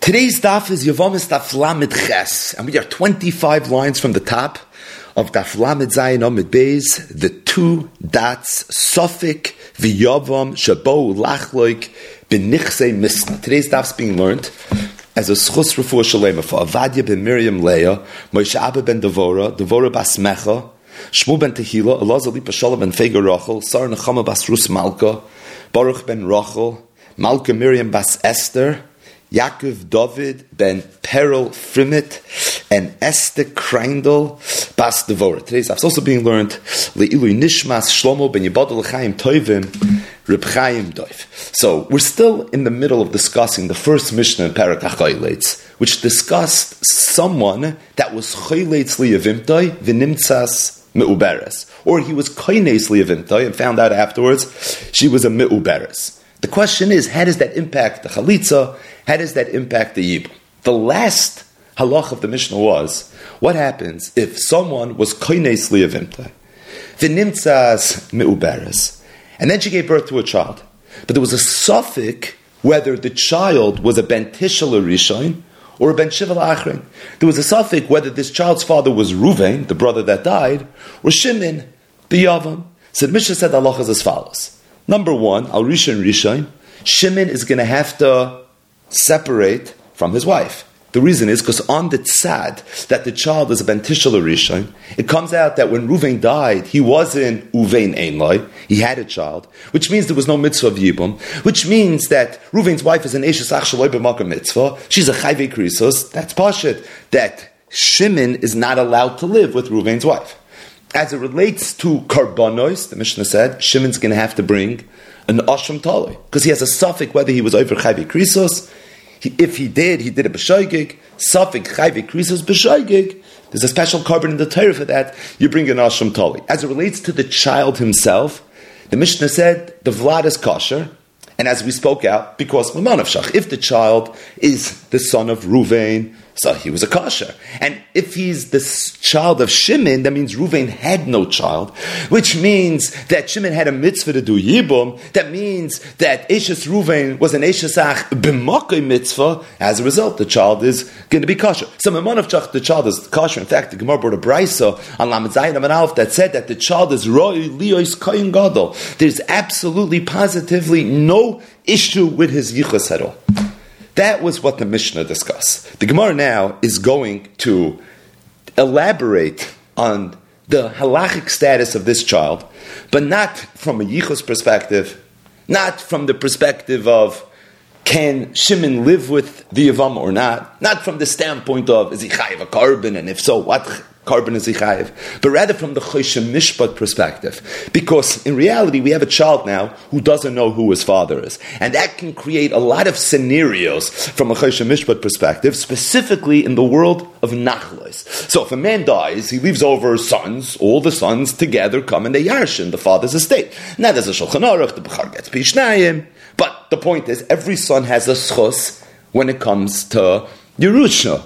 Today's daf is Yevamis Daf Lamed Ches, and we are 25 lines from the top of Daf Lamed Zayin Amid Beis, the two dots, Sofik v'Yavam Shabo Lachloik B'Nichsei Misna. Today's daf is being learned as a Schus Refuah Shalema for Avadia ben Miriam Leah, Moshe Abba ben Devora bas Mecha, Shmuel ben Tehila, Elazar Lipa Shalom ben Fega Rachel, Sarah Nechama bas Rus Malka, Baruch ben Rachel, Malka Miriam bas Esther, Yaakov David ben Perel Frimit, and Esther Kreindel bas Devora. Today's daf is also being learned Le'ilu Nishmas Shlomo ben Yibadol Chaim Toivim Reb Chaim Doif. So we're still in the middle of discussing the first Mishnah in Parak HaChoyleitz, which discussed someone that was Choyleitz Liyavimtoi v'nimtzas Me'uberes, or he was Koines Liyavimtoi and found out afterwards she was a Me'uberes. The question is, how does that impact the Chalitza? How does that impact the Yibum? The last halach of the Mishnah was, what happens if someone was Koines Liyavimtoi v'nimtzas Me'uberes, and then she gave birth to a child, but there was a suffix whether the child was a ben Tishel Rishon or a ben Shiva Achrin. There was a suffix whether this child's father was Ruvain, the brother that died, or Shimon, the Yavam. So the Mishnah said the halach is as follows. Number one, Al Rishon, Shimon is going to have to separate from his wife. The reason is because on the tzad that the child is a ben Tishel Rishon, it comes out that when Ruvain died, he wasn't Uvein Einloi, he had a child, which means there was no mitzvah of Yibum, which means that Ruvain's wife is an Eishes Ach Shaloi B'Makom mitzvah, she's a Chayvei Krisos, that's Pashit, that Shimon is not allowed to live with Ruvain's wife. As it relates to Karbonos, the Mishnah said, Shimon's going to have to bring an Asham Taloi, because he has a suffix whether he was over Chayvei Krisos. If he did a b'shoigig, suffix chayvei krisos b'shoigig. There's a special carbon in the Torah for that. You bring an asham tali. As it relates to the child himself, the Mishnah said the vlad is kosher, and as we spoke out, because l'manavshach, if the child is the son of Ruvain, so he was a kosher. And if he's the child of Shimon, that means Ruvain had no child, which means that Shimon had a mitzvah to do Yibum. That means that Eishes Ruvain was an Eishes Ach b'makoi mitzvah. As a result, the child is going to be kosher. So Memanavchach, the child is kosher. In fact, the Gemara brought a brisa on Lamed Zayin Amud Aleph that said that the child is roi liyos koyin gadol. There's absolutely, positively no issue with his yichus at all. That was what the Mishnah discussed. The Gemara now is going to elaborate on the halachic status of this child, but not from a yichus perspective, not from the perspective of can Shimon live with the Yavam or not from the standpoint of is he chayiv a carbon, and if so, what carbon is he chayiv, but rather from the Choshen Mishpat perspective. Because in reality, we have a child now who doesn't know who his father is. And that can create a lot of scenarios from a Choshen Mishpat perspective, specifically in the world of Nachlos. So if a man dies, he leaves over sons, all the sons together come and they yarshin the father's estate. Now there's a Shulchan Aruch, the Bechar gets Pishnayim, but the point is, every son has a schus when it comes to Yerusha.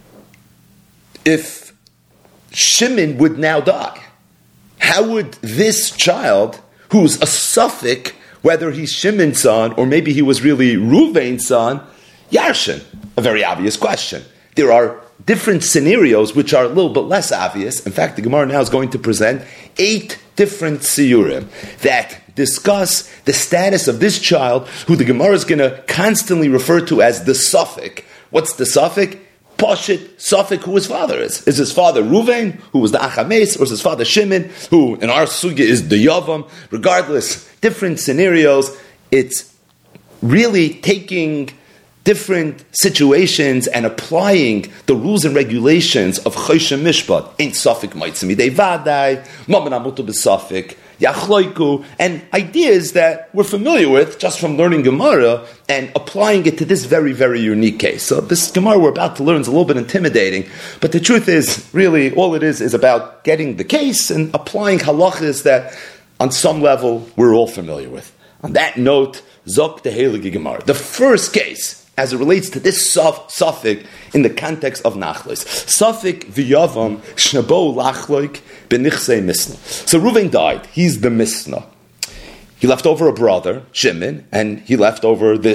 If Shimon would now die, how would this child, who's a suffix, whether he's Shimon's son or maybe he was really Ruvain's son, yarshin? A very obvious question. There are different scenarios which are a little bit less obvious. In fact, the Gemara now is going to present 8 different siyurim that discuss the status of this child, who the Gemara is going to constantly refer to as the suffix. What's the suffix? Pashit, suffix, who his father is. Is his father Ruvain, who was the Achames, or is his father Shimon, who in our sugya is the Yavam? Regardless, different scenarios. It's really taking different situations and applying the rules and regulations of Choshen Mishpat. In suffix maitzimi dei vadai, maman amutu b'suffix, yachloiku, and ideas that we're familiar with just from learning Gemara and applying it to this very, very unique case. So this Gemara we're about to learn is a little bit intimidating, but the truth is, really, all it is about getting the case and applying halachas that, on some level, we're all familiar with. On that note, Zok the Heilige Gemara. The first case, as it relates to this suffix in the context of Nachlos. Suffix v'yavam shnabo lachloik b'nichsei misna. So Ruvain died. He's the misna. He left over a brother, Shimon, and he left over this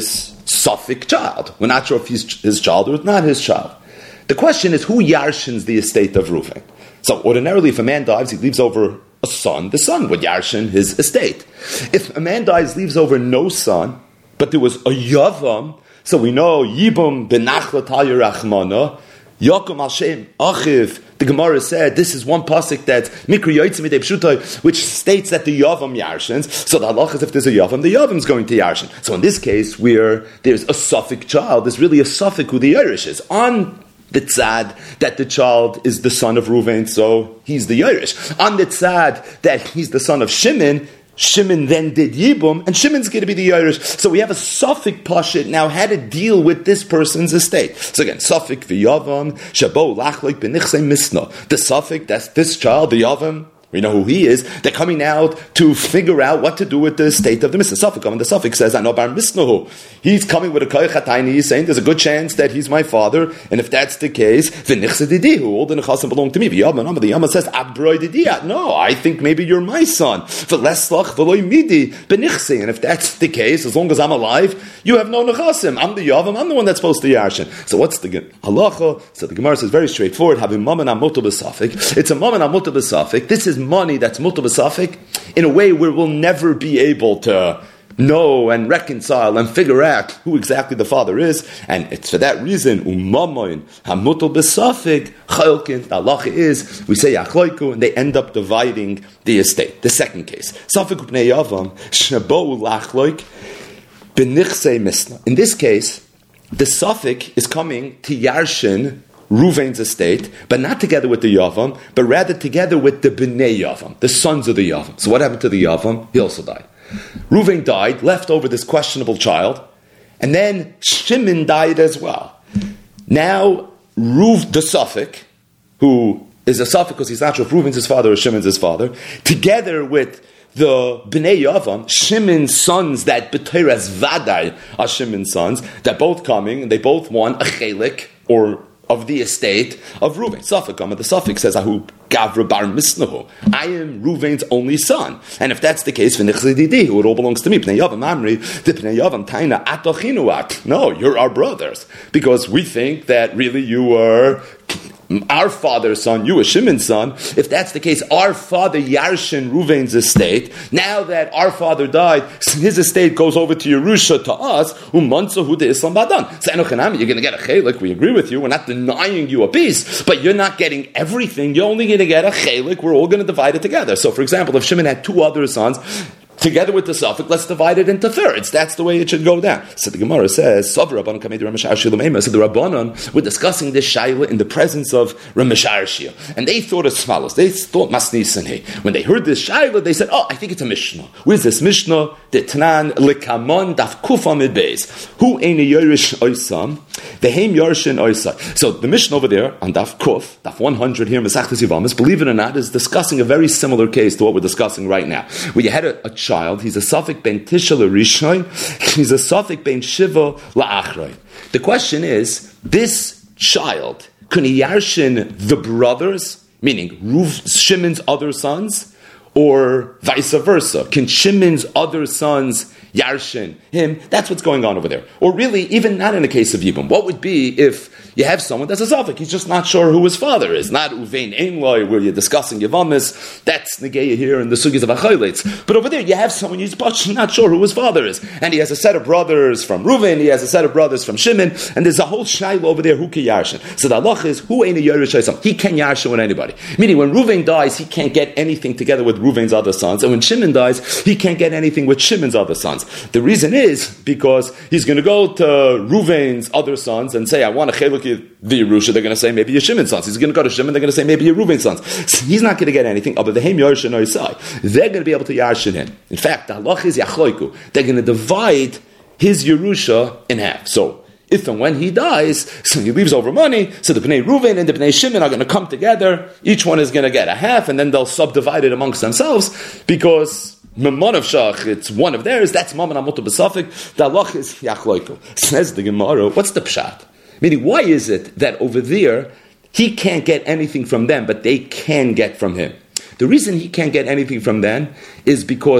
Suffolk child. We're not sure if he's his child or not his child. The question is, who yarshins the estate of Reuven? So ordinarily, if a man dies, he leaves over a son. The son would yarshin his estate. If a man dies, leaves over no son, but there was a yavam, so we know Yibum benachla tayu rachmana, Yakum al Shem Achiv. The Gemara said this is one pasuk that Mikri Yotzim Midei Pshutai, which states that the Yavam yarshins. So the halach is if there's a Yavam, the Yavam is going to yarshin. So in this case, where there's a Suffolk child, there's really a Suffolk who the Irish is on the tzad that the child is the son of Reuven, so he's the Irish. On the tzad that he's the son of Shimon then did Yibum, and Shimon's going to be the Irish. So we have a Suffolk Pashit now how to deal with this person's estate. So again, Suffolk v'Yavam, Shabo lachlik b'nichsei misna. The Suffolk, that's this child, the Yavam, we know who he is. They're coming out to figure out what to do with the estate of the Misna. Suffolk, and the Suffolk says, I know Bar Misnahu. He's coming with a koyach hatayni. He's saying there's a good chance that he's my father, and if that's the case, v'nichse didihu, all the nechasim belong to me. The Yama says, Abbroi didiyat. No, I think maybe you're my son. V'leslach v'loi midi b'nichse. And if that's the case, as long as I'm alive, you have no nechasim. I'm the Yavam. I'm the one that's supposed to yarshin. So what's the halacha? So the Gemara says very straightforward. Having maman amutu b'safik. It's a maman amutu b'safik. This is money that's mutal b'safik in a way where we'll never be able to know and reconcile and figure out who exactly the father is, and it's for that reason umamoin hamutal b'safik chalkin. The halacha is we say achloiku, and they end up dividing the estate. The second case, safik upnei yavam shabo lachloik b'nichsei misna. In this case, the safik is coming to yarshin Reuven's estate, but not together with the Yavam, but rather together with the Bnei Yavam, the sons of the Yavam. So what happened to the Yavam? He also died. Reuven died, left over this questionable child, and then Shimon died as well. Now, the Suffolk, who is a Suffolk because he's not sure if Reuven's his father or Shimon's his father, together with the Bnei Yavam, Shimon's sons, that B'teres Vadai are Shimon's sons, they're both coming, and they both want a chelik, or of the estate of Reuven. Suffolk, the Suffolk says, Ahu Gavra Bar Misnahu. I am Reuven's only son. And if that's the case, it all belongs to me. Pnei Yavam Amri, the Pnei Yavam Taina Atochinuat. No, you're our brothers. Because we think that really you were our father's son, you were Shimon's son. If that's the case, our father Yarshin Reuven's estate. Now that our father died, his estate goes over to Yerusha, to us. Islam Badan. So you're going to get a chelik. We agree with you. We're not denying you a piece, but you're not getting everything. You're only going to get a chelik. We're all going to divide it together. So, for example, if Shimon had two other sons, together with the Suffolk, let's divide it into thirds. That's the way it should go down. So the Gemara says, so the Rabbanon were discussing this Shaila in the presence of Rameshar Shia. And they thought as follows. They thought Masnisanhe. When they heard this Shaila, they said, I think it's a Mishnah. Where's this Mishnah? The Tanan Likamon Daf Kufa Midbeis. Who ain't a Yorish Oisam? The Heim Yorshin Oisai. So the Mishnah over there on Daf Kuf, Daf 100 here in Masechtas Yevamos, believe it or not, is discussing a very similar case to what we're discussing right now. Where you had a child, he's a Safik ben Tisha l'Rishon, he's a Safik ben Shiva la'Achroi. The question is, this child, can he yarshin the brothers, meaning Shimon's other sons, or vice versa? Can Shimon's other sons yarshin him? That's what's going on over there. Or really, even not in the case of Yibum. What would be if you have someone that's a Safik, he's just not sure who his father is. Not Uvein Einloi, where you're discussing Yevamis, that's Negeya here in the Sugis of Achaylitz. But over there, you have someone who's not sure who his father is. And he has a set of brothers from Reuven, he has a set of brothers from Shimon, and there's a whole Shaila over there, who can yarshin. So the halach is, who ain't a Yerush Haisam? He can yarshin with anybody. Meaning, when Reuven dies, he can't get anything together with Reuven's other sons, and when Shimon dies, he can't get anything with Shimon's other sons. The reason is because he's going to go to Reuven's other sons and say, I want a cheluk the Yerusha. They're going to say maybe you're Shimon's sons. He's going to go to Shimon. They're going to say maybe you're Reuven's sons. So he's not going to get anything other than Heim Yorshin Oisai. They're going to be able to yarshin him. In fact, the halach is yachloiku. They're going to divide his Yerusha in half. So if and when he dies, so he leaves over money, so the Bnei Reuven and the Bnei Shimon are going to come together. Each one is going to get a half, and then they'll subdivide it amongst themselves, because Memon of Shach, it's one of theirs, that's Maman Amutu B'Safik, the halach is Yachloiku. Says the Gemara, what's the pshat? Meaning, why is it that over there, he can't get anything from them, but they can get from him? The reason he can't get anything from them is because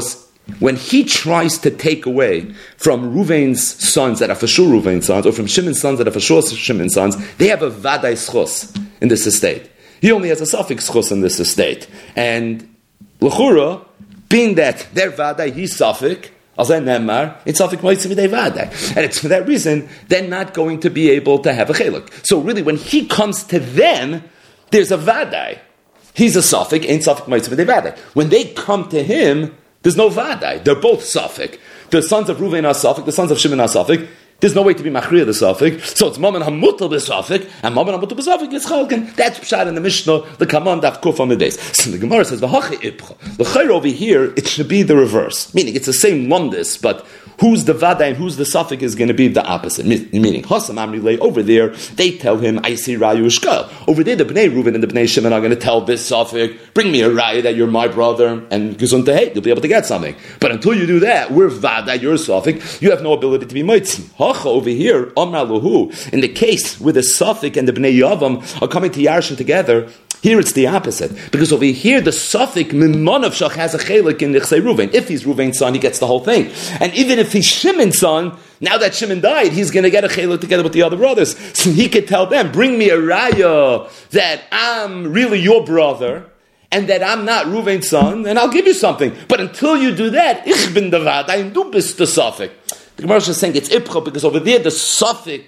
when he tries to take away from Ruvain's sons that are for sure Ruvain's sons, or from Shimon's sons that are for sure Shimon's sons, they have a vadai schus in this estate. He only has a suffix schus in this estate. And l'chura, being that their vadai, he's suffix, it's suffix moitzim midei vadai. And it's for that reason, they're not going to be able to have a cheluk. So really, when he comes to them, there's a vadai. He's a suffix, ain't suffix moitzim midei vadai. When they come to him, there's no vadai. They're both suffix. The sons of Ruvain are suffix, the sons of Shimon are suffix. There's no way to be machriya the suffix. So it's Maman Hamutal the suffix, and Maman Hamutal the suffix is chalken. That's pshat in the Mishnah, the Kaman Daf Kuf on the days. So the Gemara says, V'hachi ipcha. The chayr over here, it should be the reverse. Meaning, it's the same londis, but who's the vadai and who's the suffix is going to be the opposite. Meaning, Hasam Amri over there, they tell him, I see Rayu Shkal. Over there, the Bnei Reuven and the Bnei Shimon are going to tell this suffix, bring me a Raya that you're my brother, and Gesundheit, hey, you'll be able to get something. But until you do that, we're vadai, you're a suffix, you have no ability to be moitzi. Hacha over here, Amra Lahu, in the case where the suffix and the Bnei Yavam are coming to Yarshin together, here it's the opposite. Because over here, the suffix, Mimonavshach, has a chelik in Nechsei Ruvain. If he's Ruvain's son, he gets the whole thing. And even if he's Shimon's son, now that Shimon died, he's going to get a chelik together with the other brothers. So he could tell them, bring me a raya that I'm really your brother, and that I'm not Ruvain's son, and I'll give you something. But until you do that, ich bin der Vadai, du bist the suffix. The Gemara is saying it's ipcha, because over there, the suffix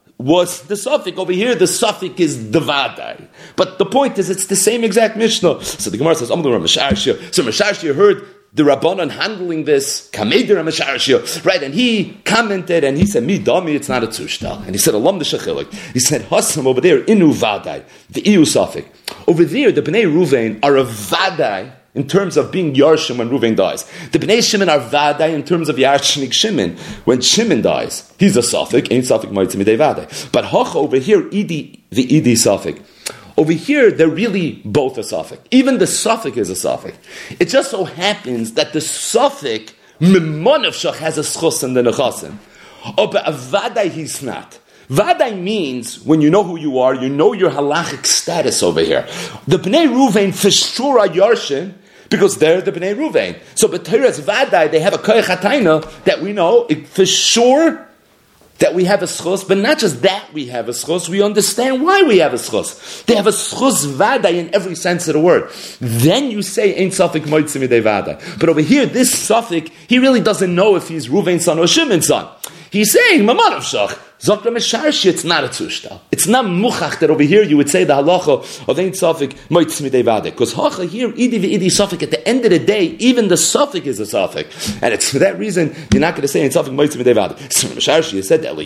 was the suffix. Over here, the suffix is the vadai. But the point is, it's the same exact Mishnah. So the Gemara says, Amdur Masharshia. So Masharshia heard the Rabbanan handling this, Kameder Masharshia, right? And he commented and he said, Mi dami, it's not a tzushtal. And he said, Alam d'shachilik. He said, Hasam over there, inu vadai, the iu suffix. Over there, the Bnei Ruvain are a vadai in terms of being Yarshim when Ruvain dies. The Bnei Shimon are Vadai in terms of Yarshinik Shimon. When Shimon dies, he's a suffix, ain't suffix Moitzim Midei Vadai. But Hocha over here, Idi, the Idi suffix. Over here, they're really both a suffix. Even the suffix is a suffix. It just so happens that the suffix, Mimonavshach, has a schus in the Nechasim. Oh, but a Vadai he's not. Vadai means, when you know who you are, you know your halachic status over here. The Bnei Ruvain for sure are Yarshin, because they're the Bnei Ruvain. So B'Teres Vadai, they have a koyach hatayna that we know for sure that we have a schus, but not just that we have a schus, we understand why we have a schus. They have a schus Vadai in every sense of the word. Then you say, Ein Safik Moitzim Midei Vadai. But over here, this Safik, he really doesn't know if he's Ruvain's son or Shimon's son. He's saying, Mamanav Shach. Zok Mesharshi, it's not a tzushtal. It's not muchach that over here you would say the halacha of Ein Safik Moitzim Midei Vadai. Because hacha here, Idi v'Idi Safik, at the end of the day, even the Safik is a Safik. And it's for that reason, you're not going to say Ein Safik Moitzim Midei Vadai. So Mesharshi said that,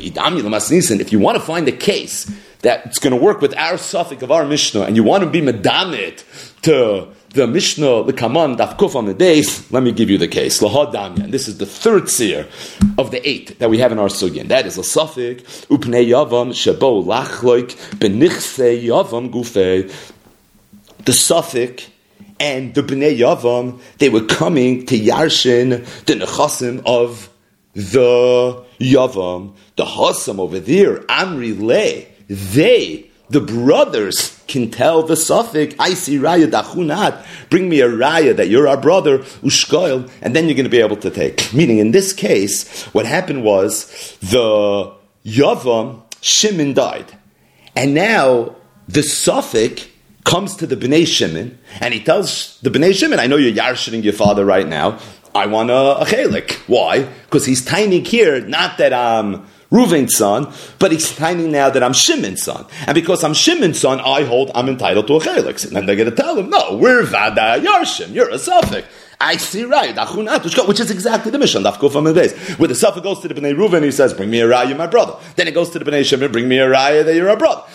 if you want to find a case that it's going to work with our Safik of our Mishnah, and you want to be medamit to the Mishnah, the Kaman, Daf Kuf on the days, let me give you the case. Lahadamya. This is the third seer of the 8 that we have in our sugya. That is a suffix, Upnei Yavam, Shebo Lachloik, Benichse Yavam Gufei. The suffix and the Bnei Yavam, they were coming to Yarshin, the Nechasim of the Yavam. The Hasam over there, Amri Le, they, the brothers, can tell the suffix, I see raya dachunat, bring me a raya that you're our brother, ushkoil, and then you're going to be able to take. Meaning, in this case, what happened was, the Yavam, Shimon died. And now, the suffix comes to the Bnei Shimon, and he tells the Bnei Shimon, I know you're yarshining your father right now, I want a chelik. Why? Because he's tiny here, not that I'm Ruvain's son, but he's tiny now that I'm Shimon's son. And because I'm Shimon's son, I'm entitled to a chelik. And then they're going to tell him, no, we're Vada Yarshim, you're a suffix. I see right, which is exactly the mission. Where the suffix goes to the Bnei Ruvain, he says, bring me a raya, you're my brother. Then it goes to the Bnei Shimon, bring me a raya that you're a brother.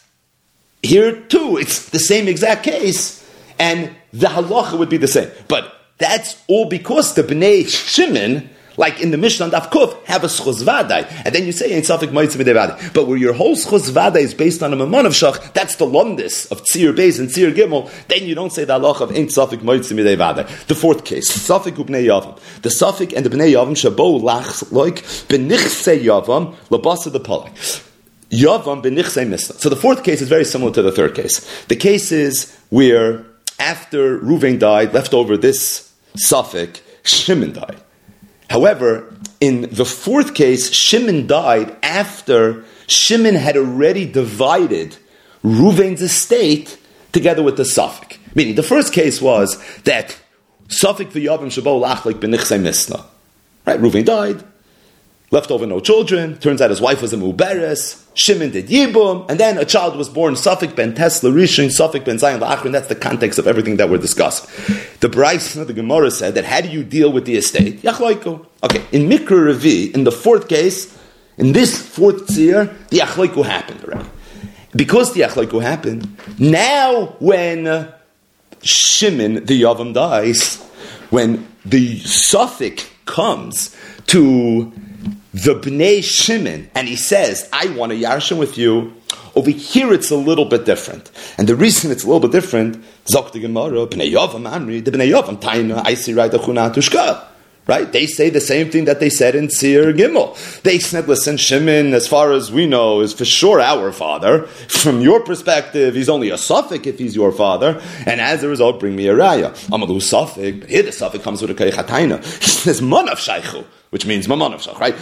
Here too, it's the same exact case, and the halacha would be the same. But that's all because the Bnei Shimon, like in the Mishnah and Daf Kuf, have a schus vadai, and then you say Ein Safik Moitzim Midei Vadai. But where your whole schus vadai is based on a mamon of shach, that's the lomdis of Tzir Beis and Tzir Gimel. Then you don't say the halach of Ein Safik Moitzim Midei Vadai. The fourth case, Safik u'Bnei Yavam. The Safik and the Bnei Yavam shabo lach loik benichse Yavam labasa the palak. Yavam benichse misna. So the fourth case is very similar to the third case. The case is where after Ruvain died, left over this Safik, Shimon died. However, in the fourth case, Shimon died after Shimon had already divided Reuven's estate together with the Suffolk. Meaning, the first case was that Suffolk v'yavim shabo lachlik b'nichsei misna. Right, Reuven died, left over no children. Turns out his wife was a muberes. Shimon did yibum, and then a child was born. Suffolk ben Tesla Rishon, Suffolk ben Zion la'achrin. That's the context of everything that we're discussing. The Braisa, the Gemara said that how do you deal with the estate? Yachloiku. Okay, in Mikra Revi, in the fourth case, in this fourth tzir, the yachloiku happened already. Because the yachloiku happened, now when Shimon the Yavam dies, when the Suffolk comes to the Bnei Shimon, and he says, I want a Yarshin with you, over here it's a little bit different. And the reason it's a little bit different, Zok the Gemara, Bnei Yavam Amri, the Bnei Yavam, Taina, I see right, Achuna Tushka. Right? They say the same thing that they said in Seir Gimel. They said, listen, Shimon, as far as we know, is for sure our father. From your perspective, he's only a Suffolk if he's your father. And as a result, bring me a Raya. Amalu Suffolk, but here the Suffolk comes with a Kaychataina. He says, Manav Shaichu, which means Mamanav Shach, right?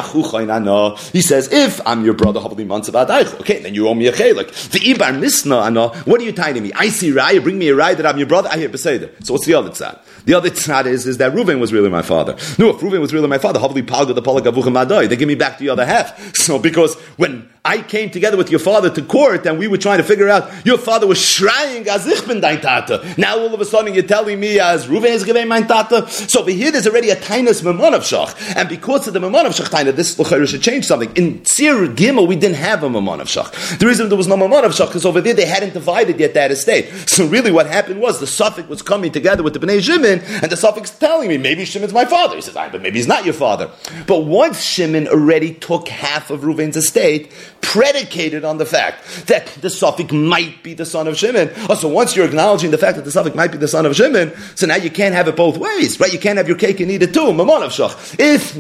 He says, if I'm your brother, okay, then you owe me a chelik. V'ibar misna ana, what are you tying to me? I see Raya, bring me a Raya that I'm your brother, I hear Beseder. So what's the other tzad? The other tzad is that Reuven was really my father. No, if Reuven was really my father, they give me back the other half. So because when I came together with your father to court and we were trying to figure out, your father was shrying as ich bin dein Tata. Now all of a sudden you're telling me as Reuven is giving my Tata. So over here there's already a tainas Mamanav Shach. And because of the Mamanav Shach taina, this should change something. In Tzir Gimel we didn't have a Mamanav Shach. The reason there was no Mamanav Shach is over there they hadn't divided yet that estate. So really what happened was the Suffolk was coming together with the Bnei Shimon, and the Suffolk's telling me, maybe Shimon's my father. He says, but maybe he's not your father. But once Shimon already took half of Reuven's estate, predicated on the fact that the Suffolk might be the son of Shimon. So once you're acknowledging the fact that the Suffolk might be the son of Shimon, so now you can't have it both ways, right? You can't have your cake and eat it too. Mamanav Shach.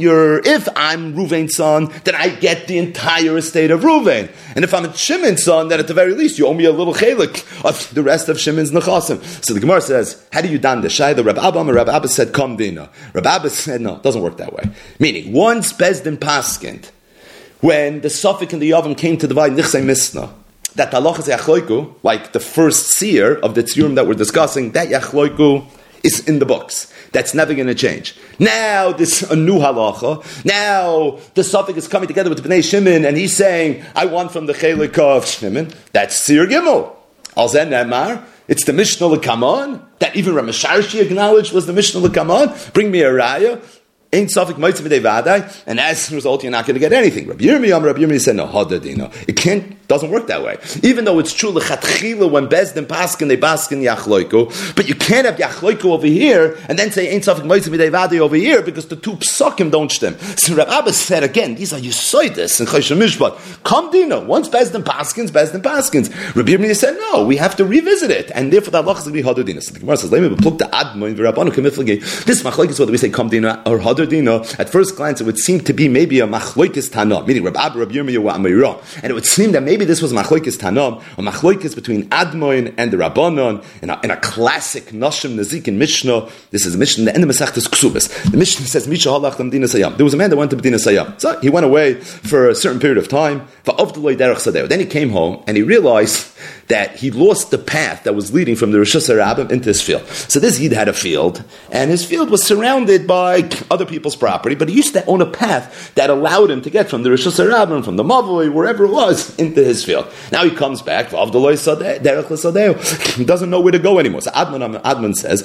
If I'm Reuven's son, then I get the entire estate of Reuven. And if I'm a Shimon's son, then at the very least you owe me a little chelik of the rest of Shimon's nechasim. So the Gemara says, how do you dan the Shai? The Rabbi Abba said, come dina. Rabbi Abba said, no, it doesn't work that way. Meaning, once Bezdin paskind, when the Suffolk and the Yavam came to divide Nichsei Misna, that halachas yachloiku, like the first seer of the tziurim that we're discussing, that yachloiku is in the books. That's never going to change. Now, this a new halacha. Now, the Suffolk is coming together with the Bnei Shimon, and he's saying, I want from the chelik of Shimon. That's Seir Gimel. Al Zen Nemar, it's the Mishnah L'Kamon, that even Ramesharshi acknowledged was the Mishnah L'Kamon. Bring me a raya. Ain't Suffolk Moitzi V'dei Vadai, and as a result, you're not going to get anything. Rabbi Yirmiyah said, no, Hadadino. It doesn't work that way. Even though it's true, L'chatchila, when Bezdin Paskin, they Paskin Yachloiku, but you can't have Yachloiku over here, and then say, ain't Suffolk Moitzi V'dei Vadai over here, because the two psukim don't stem. So Rabbi Abba said, again, these are Yusoidis and Choshen Mishpat. Come Dino, once Bezdin Paskins. Rabbi Yirmiyah said, no, we have to revisit it, and therefore that halachas will be Hadadino. So the Gemara says, let me plug the Admon, V'Rabbanu Kemiflagi. This machlokes, whether we say Come Dino or Hadadino, at first glance, it would seem to be maybe a machlokes Tana, meaning Rabbi Abba, Rabbi Yirmiyah were Amirah. And it would seem that maybe this was machlokes Tanam, a machlokes between Admoin and the Rabbanon, in a classic Nashim Nazik in Mishnah. This is a Mishnah, the end of Masechtas Ksubas. The Mishnah says, Misha halach Medina Sayam. There was a man that went to Medina Sayam. So he went away for a certain period of time. Then he came home and he realized that he lost the path that was leading from the Rishus HaRabim into his field. So this Yid had a field, and his field was surrounded by other people's property, but he used to own a path that allowed him to get from the Rishus HaRabim, from the Mavoi, wherever it was, into his field. Now he comes back, he doesn't know where to go anymore. So Admon says,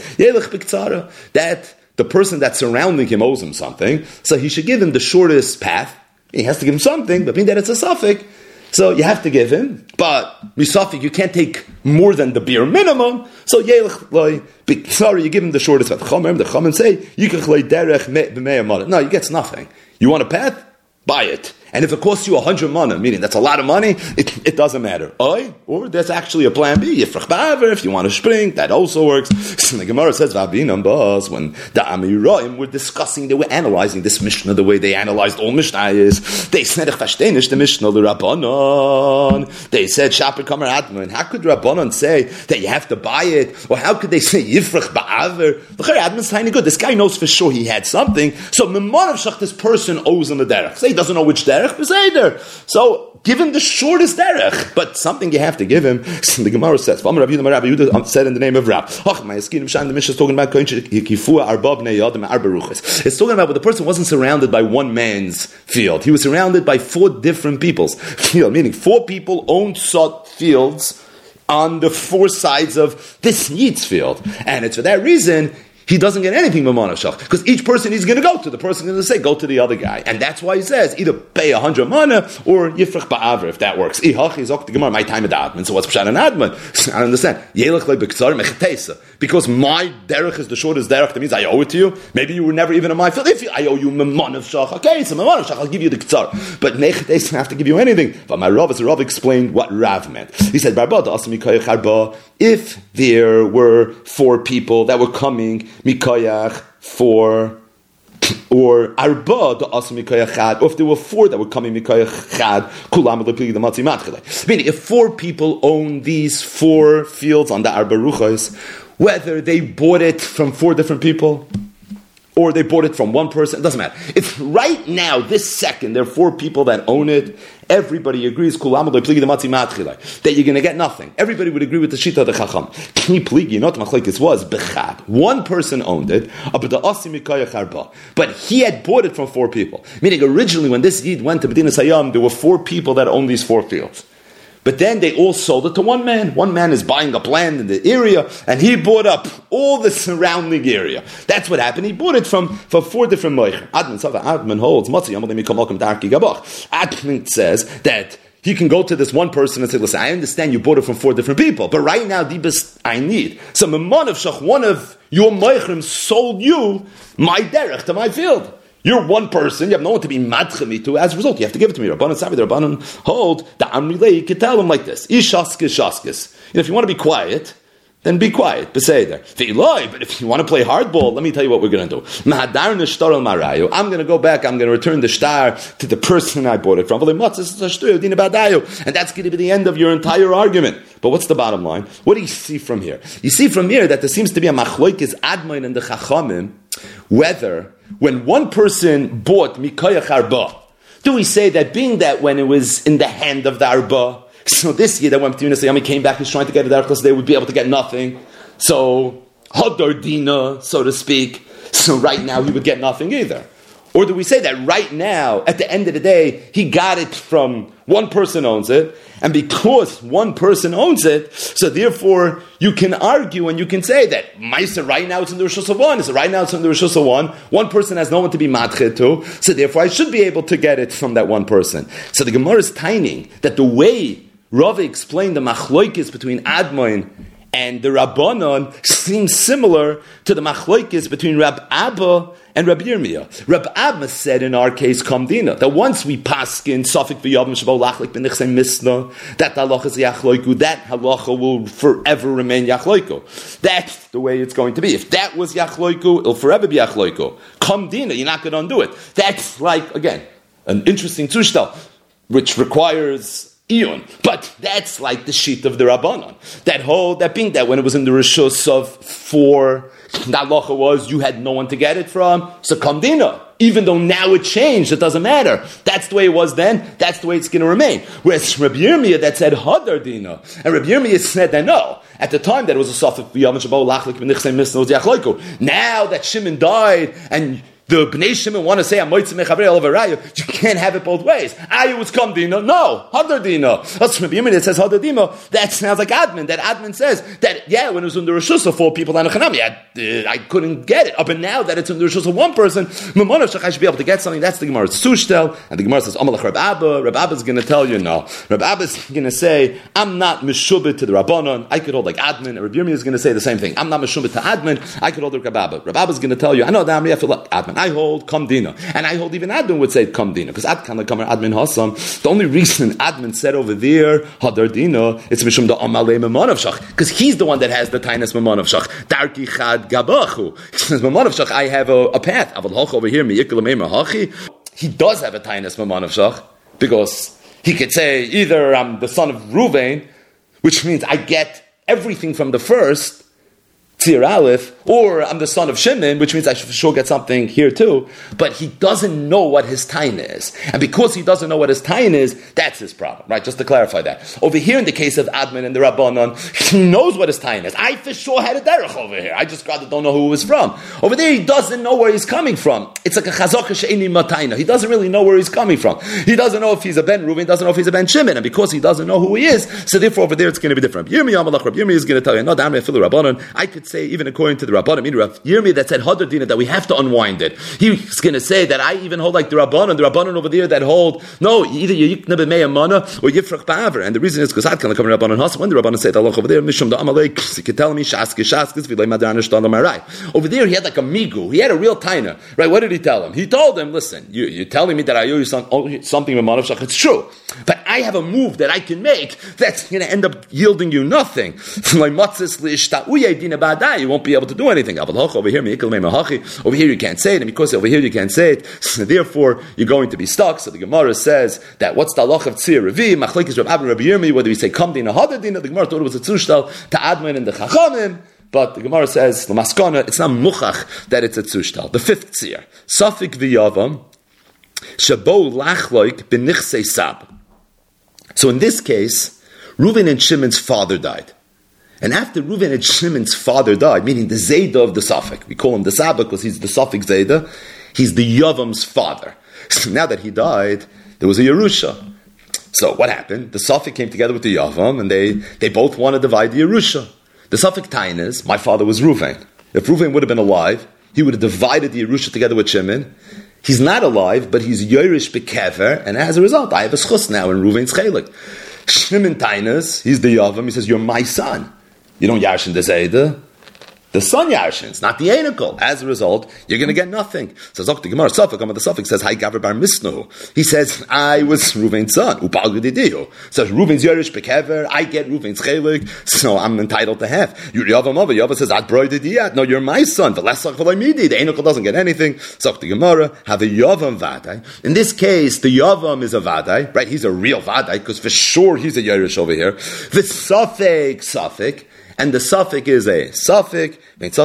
that the person that's surrounding him owes him something, so he should give him the shortest path. He has to give him something, but being that it's a suffix, so you have to give him, but misafik, you can't take more than the bare minimum. So sorry, you give him the shortest path. The Chachamim say you can derech. No, he gets nothing. You want a path? buy it. And if it costs you 100 mana, meaning that's a lot of money, it doesn't matter. Or there's actually a plan B. Yifrach ba'aver, if you want to spring, that also works. So the Gemara says, when the Amiroim were discussing, they were analyzing this Mishnah the way they analyzed all Mishnahs. They said, ich verstehe nicht the Mishnah, the Rabbanon. They said, Shaper Kamer Admon. How could Rabbanon say that you have to buy it? Or how could they say, Yifrach ba'aver? The Admon's tiny good. This guy knows for sure he had something. So, Memon of Shach, this person owes him a derech. Say he doesn't know which derech. So, give him the shortest derech, but something you have to give him. So the Gemara says, Rabbi Yehuda said in the name of Rab. The Mishnah is talking about it's talking about when the person wasn't surrounded by one man's field. He was surrounded by 4 different people's field, meaning 4 people owned fields on the 4 sides of this Yid's field. And it's for that reason he doesn't get anything from Manashach, because each person he's going to go to, the person is going to say, go to the other guy. And that's why he says, either pay 100 mana, or Yifrach ba'aver, if that works. My time at Adman, so what's Pshat an Adman? I don't understand. Because my derech is the shortest derech, that means I owe it to you. Maybe you were never even in my field. If I owe you Memon of Shach, okay, so Memon of Shach, I'll give you the Ktsar. But Nechet doesn't have to give you anything. But my Rav, Rav explained what Rav meant. He said, if there were 4 people that were coming, Mikoyach 4, or Arba the Asim Mikoyach Chad, or if there were 4 that were coming Mikoyach Chad, Kulam the Matzi Matchile. Meaning, if 4 people own these 4 fields on the Arba Ruchos, whether they bought it from 4 different people, or they bought it from one person, it doesn't matter. If right now, this second, there are 4 people that own it, everybody agrees that you're going to get nothing. Everybody would agree with the Shita of the Chacham. Was bechad. One person owned it, but he had bought it from 4 people. Meaning originally when this Yid went to Medina Sayyam, there were 4 people that owned these 4 fields. But then they all sold it to one man. One man is buying up land in the area, and he bought up all the surrounding area. That's what happened. He bought it from 4 different moicher. Adman holds. Adman says that he can go to this one person and say, listen, I understand you bought it from 4 different people, but right now, dibas I need. So Memon of Shach, one of your moichrim sold you my derech to my field. You're one person, you have no one to be madchemi to. As a result, you have to give it to me. Rabbanan Savi, the Rabbanan hold, the Amrilei, you can tell them like this. Shaskis. If you want to be quiet, then be quiet. But if you want to play hardball, let me tell you what we're going to do. I'm going to go back, I'm going to return the star to the person I bought it from. And that's going to be the end of your entire argument. But what's the bottom line? What do you see from here? You see from here that there seems to be a machloikis admain and the chachamim, whether when one person bought Mikoyach Arba, do we say that being that when it was in the hand of the Arba, so this year that went to Yom, he came back, he's trying to get it out because they would be able to get nothing. So, Hadar Dina, so to speak. So right now he would get nothing either. Or do we say that right now, at the end of the day, he got it from one person owns it, and because one person owns it, so therefore you can argue and you can say that Maisa right now it's in the Rishus of one, right now it's in the Rishus of one person has no one to be matched to, so therefore I should be able to get it from that one person. So the Gemara is tining that the way Rav explained the machloikis between Admoin and the Rabbanon seems similar to the machloikis between Rab Abba and Rab Yirmiyah. Rab Abba said in our case, Kamdina, that once we paskin Safik v'Yavim Shabo Lachlik b'Nichsei Misna, that halacha is Yachloiku, that halacha will forever remain Yachloiku. That's the way it's going to be. If that was Yachloiku, it'll forever be Yachloiku. Kamdina, you're not going to undo it. That's like, again, an interesting tushtal, which requires Eon. But that's like the sheet of the Rabbanon. That being that when it was in the Rishus of 4, the halacha was you had no one to get it from, so Kamdina. Even though now it changed, it doesn't matter. That's the way it was then, that's the way it's going to remain. Whereas Rabbi Yirmiyah that said Hadar Dina, and Rabbi Yirmiyah said that no. At the time that it was a Safek V'Yavim Shabo Lachlik B'Nichsei Misna was Yachloiku. Now that Shimon died, and the Bnei Shimon want to say, you can't have it both ways. Ayu was come Dina. No, Hadar Dina. That's Rabbi Yirmiyah that says Hadar Dina. That sounds like Admin. That Admin says that, yeah, when it was in the Rishus of 4 people, I couldn't get it. But now that it's in the Rishus of 1 person, I should be able to get something. That's the Gemara's Sushtel. And the Gemara says, Amalach Rab Abba. Rab Abba is going to tell you, no. Rab Abba is going to say, I'm not Meshubit to the Rabbanon. I could hold like Admin. And Rabbi Yirmiyah is going to say the same thing. I'm not Meshubit to Admin. I could hold like Rab Abba. Rab Abba is going to tell you, I know, I feel like Admin. Admin. I hold Kamdina. And I hold even Admin would say Kamdina. Because Adkan Kamer Admin Hassam. The only reason Admin said over there, Hadardina, it's Mishum the Amalei Mamanavshach. Because he's the one that has the Tainas Mamanavshach. Darki Chad Gabachu. Mamanavshach, I have a path. Aval over here, he does have a Tainas Mamanavshach. Because he could say, either I'm the son of Ruvain, which means I get everything from the first, Tzir Aleph, or I'm the son of Shimon, which means I should for sure get something here too. But he doesn't know what his tain is. And because he doesn't know what his tain is, that's his problem, right? Just to clarify that. Over here in the case of Admin and the Rabbanon, he knows what his tain is. I for sure had a derech over here. I just rather don't know who it was from. Over there, he doesn't know where he's coming from. It's like a chazaka she'eni matayna. He doesn't really know where he's coming from. He doesn't know if he's a Ben Reuven, doesn't know if he's a Ben Shimon. And because he doesn't know who he is, so therefore over there it's going to be different. Yirmi is going to tell you, no, Rabbanon, I could say, even according to the Rabbanon, Yirmi that said Hadardina, that we have to unwind it. He's going to say that I even hold like the Rabbanon over there that hold, no, either Yikna b'mei amana or Yifrach ba'aver. And the reason is because I can't come to Rabbanon Hasan. When the Rabbanon said Allah over there, Mishum da Amalek, he could tell me Shaskis, Vilay Madrana Shtalam Marai. Over there he had like a migu, he had a real taina. Right, what did he tell him? He told him, listen, you're telling me that I owe you something with Manavshach, it's true. But I have a move that I can make that's going to end up yielding you nothing. You won't be able to do anything. Over here you can't say it, and because over here you can't say it, so therefore you're going to be stuck. So the Gemara says that what's the halach of Tzir Revi, Machlekes Rav Abba Rabbi Yirmi, whether we say Kamdina Hadadina, the Gemara thought it was a tzushtal to Admin and the Chachamim, but the Gemara says, L'maskana, it's not muchach that it's a tzushtal. The fifth Tzir, Safik V'yavam, Shabo Lachloik B'nichsei Sab. So in this case, Reuven and Shimon's father died. And after Reuven and Shimon's father died, meaning the Zayda of the Safek, we call him the Saba because he's the Safek Zayda, he's the Yavam's father. So now that he died, there was a Yerusha. So what happened? The Safek came together with the Yavam, and they both want to divide the Yerusha. The Safek Tain is, my father was Reuven. If Reuven would have been alive, he would have divided the Yerusha together with Shimon. He's not alive, but he's Yerush Bekever, and as a result, I have a schus now in Reuven's chelik. Shimon Tainas, he's the Yavam, he says, you're my son. You don't yarshin the Zayda. The son yarshins, not the anical. As a result, you're going to get nothing. So Zok the Gemara Suffolk, the Suffolk says, Hi Gavar Bar Misnu. He says, I was Reuven's son. Upal Gedidiyo. So Reuven's Yerush Bekever, I get Reuven's chelik, so I'm entitled to have. Yava says, Ad Broi Didiyat. No, you're my son. The Lesach V'Laimidi. The anical doesn't get anything. Zok the Gemara, have a Yavam Vadai. In this case, the Yavam is a Vadai, right? He's a real Vadai, because for sure he's a Yerush over here. The Suffolk, and the suffix is a suffix.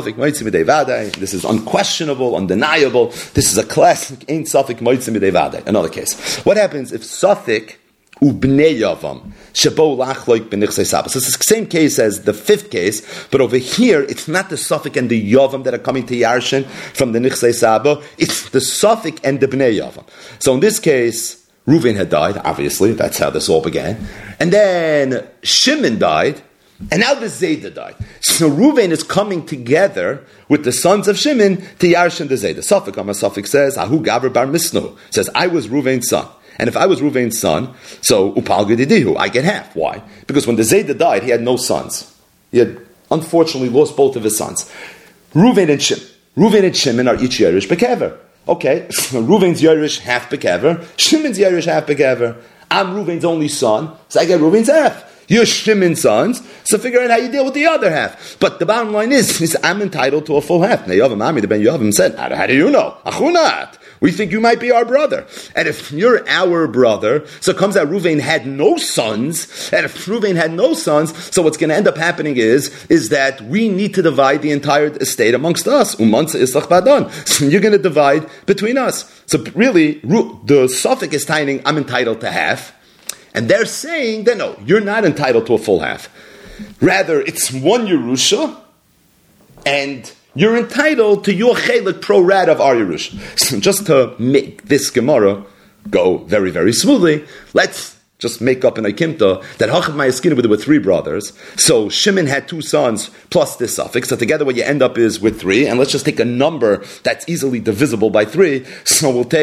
This is unquestionable, undeniable. This is a classic ain't suffix moitzim midei vadai. Another case. What happens if suffix ubnei yavam shabo lachloik b'nichsei saba? So it's the same case as the fifth case, but over here it's not the suffix and the yavam that are coming to yarshin from the nichsei saba. It's the suffix and the bnei yavam. So in this case, Reuven had died. Obviously, that's how this all began. And then Shimon died. And now the Zayda died. So Reuven is coming together with the sons of Shimon to Yarshin the Zayda. Suffolk says, Ahu Gavar Bar Misnu. Says, I was Reuven's son. And if I was Reuven's son, so Upal Gedidihu, I get half. Why? Because when the Zayda died, he had no sons. He had unfortunately lost both of his sons. Reuven and Shimon are each Yerush Bekever. Okay, Reuven's Yerush half Bekever, Shimon's Yerush half Bekever. I'm Reuven's only son, so I get Reuven's half. You're Shimon's sons, so figure out how you deal with the other half. But the bottom line is I'm entitled to a full half. Now Yavam Ami, the Ben Yavam said, how do you know? Achunat. We think you might be our brother. And if you're our brother, so it comes out Reuven had no sons, and if Reuven had no sons, so what's going to end up happening is that we need to divide the entire estate amongst us. Umansa islach badan. So you're going to divide between us. So really, the suffix is taining, I'm entitled to half. And they're saying that no, you're not entitled to a full half. Rather, it's one Yerusha, and you're entitled to your chelik pro rata of our Yerusha. So just to make this Gemara go very, very smoothly, let's just make up an Aikimta that Hacham Ma'askina there were three brothers. So Shimon had two sons plus this suffix. So together what you end up is with three. And let's just take a number that's easily divisible by three. So we'll take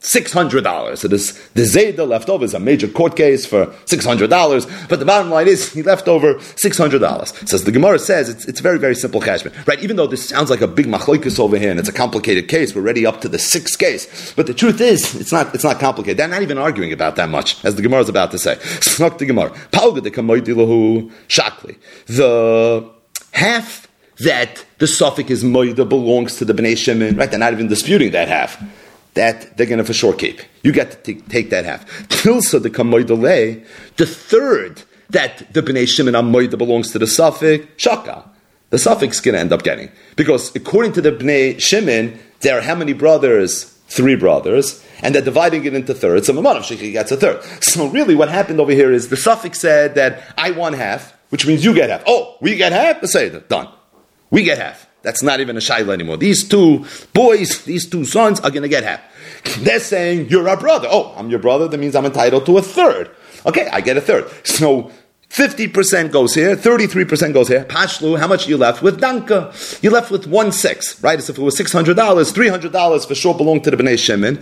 $600. So the Zayda left over is a major court case for $600, but the bottom line is he left over $600. So as the Gemara says, it's very, very simple cheshbon, right? Even though this sounds like a big machlokes over here and it's a complicated case, we're already up to the sixth case. But the truth is, it's not complicated. They're not even arguing about that much, as the Gemara is about to say. Snuk the Gemara. The half that the suffix is moida belongs to the Bnei Shimon, right? They're not even disputing that half. That they're going to for sure keep. You get to take that half. Tilsa the kamoidale, the third that the Bnei Shimon Amoida belongs to the suffix, shaka. The suffix is going to end up getting. Because according to the Bnei Shimon, there are how many brothers? 3 brothers. And they're dividing it into thirds. So Mamanav Shikhi gets a third. So really what happened over here is the suffix said that I want half, which means you get half. Oh, we get half? Let's say that. Done. We get half. That's not even a shaila anymore. These 2 boys, these 2 sons are going to get half. They're saying, you're our brother. Oh, I'm your brother. That means I'm entitled to a third. Okay, I get a third. So 50% goes here, 33% goes here. Pashlu, how much are you left with? Danka. You left with 1/6, right? As if it was $600, $300 for sure belonged to the Bnei Shimon,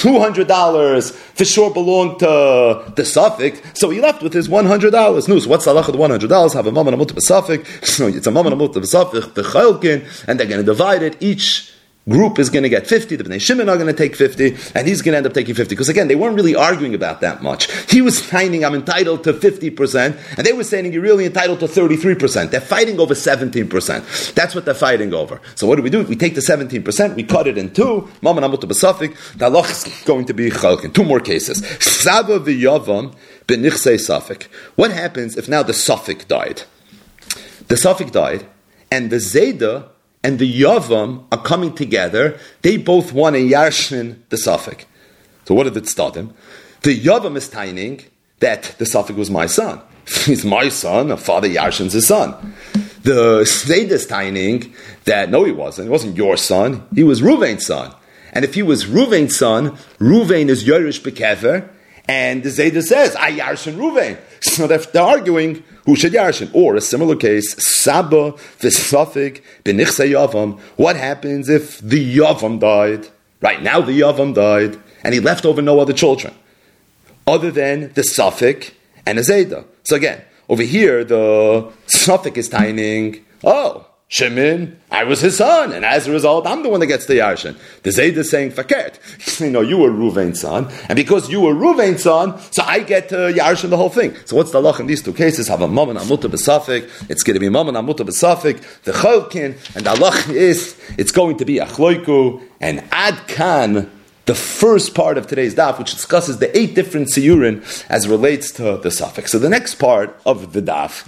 $200 for sure belonged to the suffix. So he left with his $100. No, so what's the halacha of the $100? Have a mammon amut b'suffix. So it's a mammon amut b'suffix, the chalkin, and they're going to divide it. Each group is going to get 50, the Bnei Shimon are going to take 50, and he's going to end up taking 50. Because again, they weren't really arguing about that much. He was finding I'm entitled to 50%, and they were saying you're really entitled to 33%. They're fighting over 17%. That's what they're fighting over. So what do? We take the 17%, we cut it in 2, Maman Amut B'Safik, the halach is going to be Chalkin. 2 more cases. Saba v'yavam b'nichsei Safik. What happens if now the Safik died? The Safik died, and the Zayda and the Yavam are coming together. They both want a Yarshin the Safik. So what did it start him? The Yavam is tining that the Safik was my son. He's my son, a father Yarshin's his son. The Zayda is tining that no, he wasn't. It wasn't your son. He was Ruvain's son. And if he was Ruvain's son, Ruvain is Yorish Bekever, and the Zayda says, I Yarshin Ruvain. So they're arguing who should Yarshin. Or a similar case, Saba v'Safik b'nichsei Yavam. What happens if the Yavam died? Right now the Yavam died, and he left over no other children, other than the Safik and the Zayda. So again, over here, the Safik is tining, oh, Shimon, I was his son, and as a result, I'm the one that gets the Yarshin. The Zayd is saying, Fakert. You were Ruvain's son, and because you were Ruvain's son, so I get Yarshin the whole thing. So what's the halach in these 2 cases? Have a Mammon Amuta B'Safik, it's going to be Mammon Amuta B'Safik, the Chalkin, and the halach is, it's going to be Achloiku, and Adkan, the first part of today's daf, which discusses the 8 different siyurin as it relates to the suffix. So the next part of the daf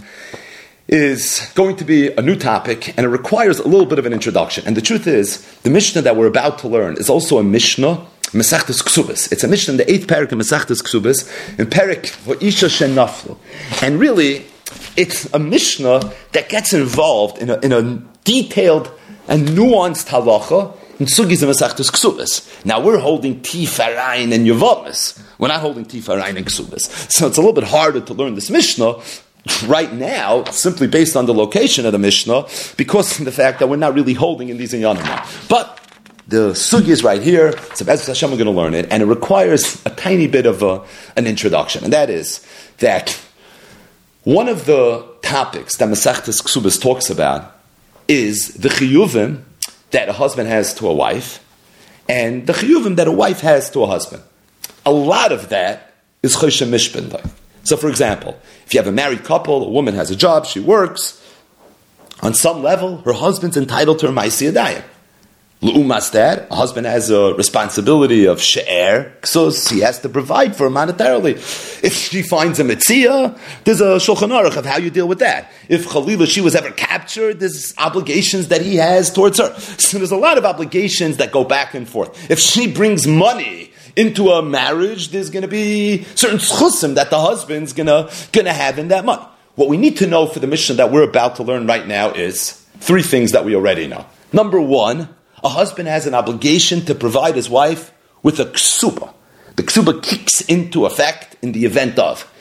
is going to be a new topic, and it requires a little bit of an introduction. And the truth is, the Mishnah that we're about to learn is also a Mishnah, Mesachtes Ksubas. It's a Mishnah in the 8th parak of Mesachtes Ksubas, in parak V'isha Shenaflu. And really, it's a Mishnah that gets involved in a detailed and nuanced halacha in Sugis and Mesachtes Ksubas. Now we're holding Tifarayin and Yevamis. We're not holding Tifarayin and Ksubas. So it's a little bit harder to learn this Mishnah right now, simply based on the location of the Mishnah, because of the fact that we're not really holding in these inyanim now. But the sugi is right here, so B'ezras Hashem we're going to learn it, and it requires a tiny bit of an introduction, and that is that one of the topics that Masechtas Ksubas talks about is the chiyuvim that a husband has to a wife, and the chiyuvim that a wife has to a husband. A lot of that is choshen mishpin. So, for example, if you have a married couple, a woman has a job, she works, on some level, her husband's entitled to her ma'aseh yadayim. L'umas that, a husband has a responsibility of she'er, so he has to provide for her monetarily. If she finds a mitzvah, there's a shulchan aruch of how you deal with that. If Chalila, she was ever captured, there's obligations that he has towards her. So there's a lot of obligations that go back and forth. If she brings money into a marriage, there's going to be certain schusim that the husband's going to have in that money. What we need to know for the Mishnah that we're about to learn right now is 3 things that we already know. Number 1, a husband has an obligation to provide his wife with a ksuba. The ksuba kicks into effect in the event of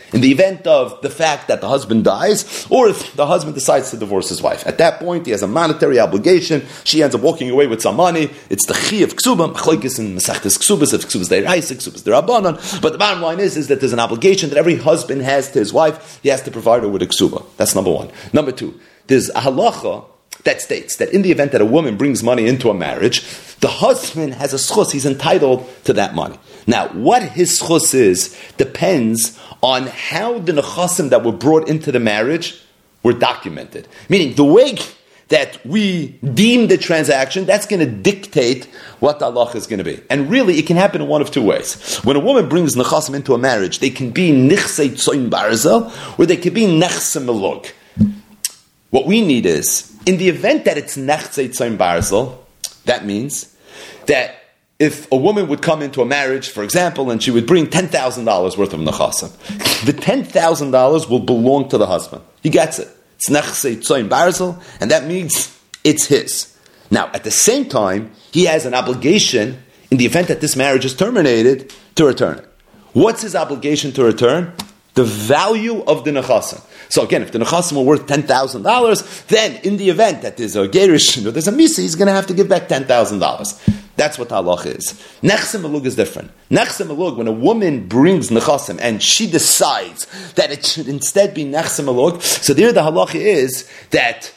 in the event of the fact that the husband dies, or if the husband decides to divorce his wife. At that point, he has a monetary obligation. She ends up walking away with some money. It's the chi of ksuba, machlokes in Masechtas Ksubas, if ksubas deiraisa, ksubas derabanan. But the bottom line is that there's an obligation that every husband has to his wife. He has to provide her with a ksuba. That's number one. Number two, there's a halacha that states that in the event that a woman brings money into a marriage, the husband has a schus, he's entitled to that money. Now, what his schus is depends on how the nechasim that were brought into the marriage were documented. Meaning, the way that we deem the transaction, that's going to dictate what the halacha is going to be. And really, it can happen in one of two ways. When a woman brings nechasim into a marriage, they can be nichsei tzoin barzel, or they can be nechse melog. What we need is, in the event that it's nechsei tzoin barzel, that means that if a woman would come into a marriage, for example, and she would bring $10,000 worth of nechasim, the $10,000 will belong to the husband. He gets it. It's nechsei tzoin barzel, and that means it's his. Now, at the same time, he has an obligation, in the event that this marriage is terminated, to return it. What's his obligation to return? The value of the nechasim. So again, if the nechasim were worth $10,000, then in the event that there's a gerish or there's a misa, he's going to have to give back $10,000. That's what the halacha is. Nechse melug is different. Nechse melug, when a woman brings nechasim and she decides that it should instead be nechse melug, so there the halacha is that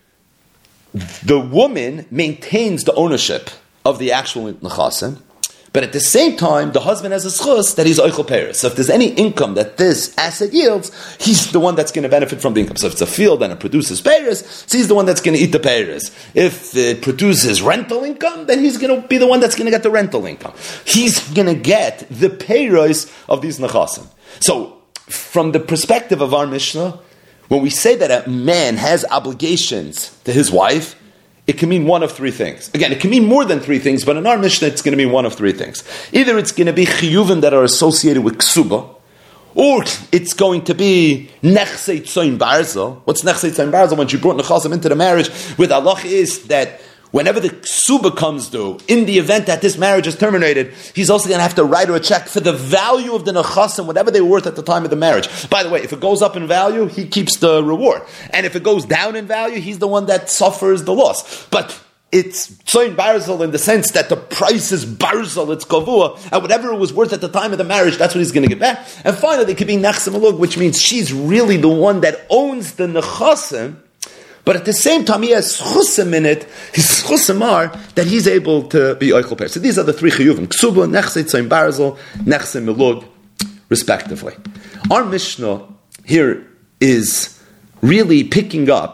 the woman maintains the ownership of the actual nechasim, but at the same time, the husband has a schus that he's oichel peres. So if there's any income that this asset yields, he's the one that's going to benefit from the income. So if it's a field and it produces peres, so he's the one that's going to eat the peres. If it produces rental income, then he's going to be the one that's going to get the rental income. He's going to get the peres of these nechasim. So from the perspective of our Mishnah, when we say that a man has obligations to his wife, it can mean one of three things. Again, it can mean more than three things, but in our Mishnah, it's going to mean one of three things. Either it's going to be chiyuvim that are associated with ksuba, or it's going to be nechsei tzoin barzel. What's nechsei tzoin barzel? When she brought nechasim into the marriage, with Allah is that whenever the ksuba comes due, in the event that this marriage is terminated, he's also going to have to write her a check for the value of the nechasim, whatever they were worth at the time of the marriage. By the way, if it goes up in value, he keeps the reward. And if it goes down in value, he's the one that suffers the loss. But it's tzoin barzel in the sense that the price is barzel, it's kavua, and whatever it was worth at the time of the marriage, that's what he's going to get back. And finally, there could be nechse melug, which means she's really the one that owns the nechasim, but at the same time, he has chusim in it, his chusim are that he's able to be oichel peres. So these are the three chiyuvim: ksuba, nechse tzoin barzel, nechse melug, respectively. Our Mishnah here is really picking up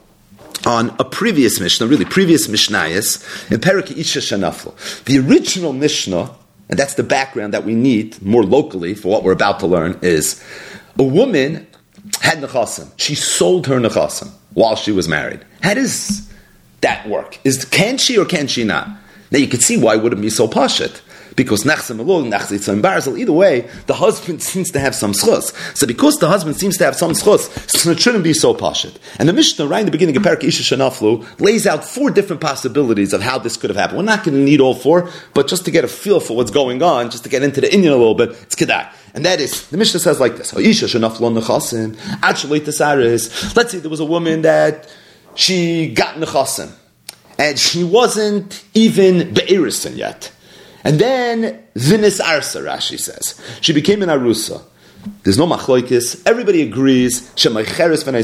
on a previous Mishnah, really previous Mishnayos, in Perek Isha Shenaflu. The original Mishnah, and that's the background that we need more locally for what we're about to learn, is a woman had nechasim. She sold her nechasim while she was married. How does that work? Can she or can she not? Now you can see why it wouldn't be so pashut. Because nechse melug, nechse tzoin barzel, either way, the husband seems to have some schus. So because the husband seems to have some schus, so it shouldn't be so pashut. And the Mishnah, right in the beginning of Perek Isha Shenaflu, lays out four different possibilities of how this could have happened. We're not going to need all four, but just to get a feel for what's going on, just to get into the inyan a little bit, it's kedai. And that is, the Mishnah says like this: Isha Shenaflu nechasim, actually tesaris. Let's say there was a woman that she got nechasim, and she wasn't even be'erisin yet. And then, Vinis Arsa, Rashi says. She became an Arusa. There's no machloikis. Everybody agrees. She wants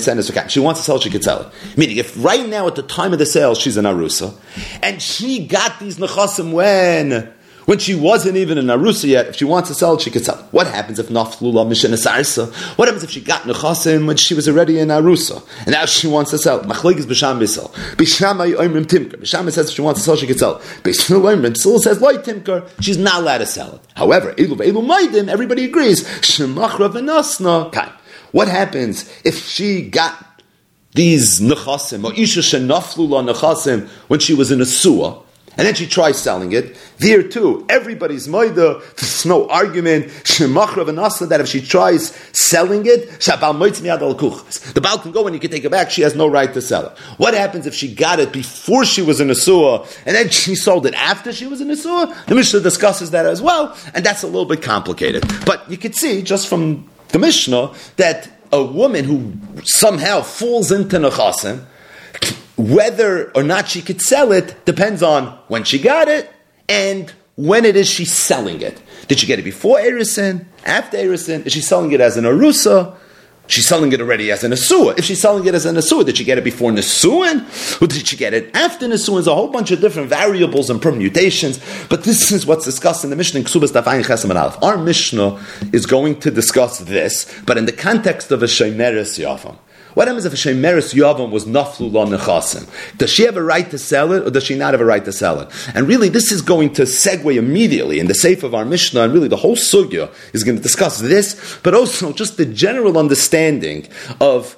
to sell, she could sell it. Meaning, if right now at the time of the sale, she's an Arusa, and she got these nechasim when she wasn't even an Arusa yet, if she wants to sell it, she could sell it. What happens if Naflula Mishenes Arsa? What happens if she got nechasim when she was already an Arusa, and now she wants to sell it? Machloikis B'sham Bisal. B'sham Oimrim Timker. B'sham says if she wants to sell, she could sell it. B'sham Oimrim Tzul says Loi Timker. She's not allowed to sell it. However, Elu Maidim, everybody agrees. Shemachra V'nasna. Kain. What happens if she got these nechasim, or Isha Shenaflula nechasim, when she was in a suah, and then she tries selling it? There too, everybody's moida. There's no argument. That if she tries selling it, the Baal can go and you can take it back. She has no right to sell it. What happens if she got it before she was in a suah, and then she sold it after she was in a suah? The Mishnah discusses that as well, and that's a little bit complicated. But you can see, just from the Mishnah that a woman who somehow falls into nechasim, whether or not she could sell it depends on when she got it and when it is she's selling it. Did she get it before Erisin? After Erisin? Is she selling it as an Arusa? She's selling it already as an Asua. If she's selling it as an Asua, did she get it before Nesuin? Or did she get it after Nesuin? There's a whole bunch of different variables and permutations. But this is what's discussed in the Mishnah in Ksubas Tafayin Chesam and Aleph. Our Mishnah is going to discuss this, but in the context of a Shemeres Yavam. What happens if a Shemeres Yavam was Naflu La Nechasim? Does she have a right to sell it, or does she not have a right to sell it? And really, this is going to segue immediately in the Seif of our Mishnah, and really the whole Sugya is going to discuss this, but also just the general understanding of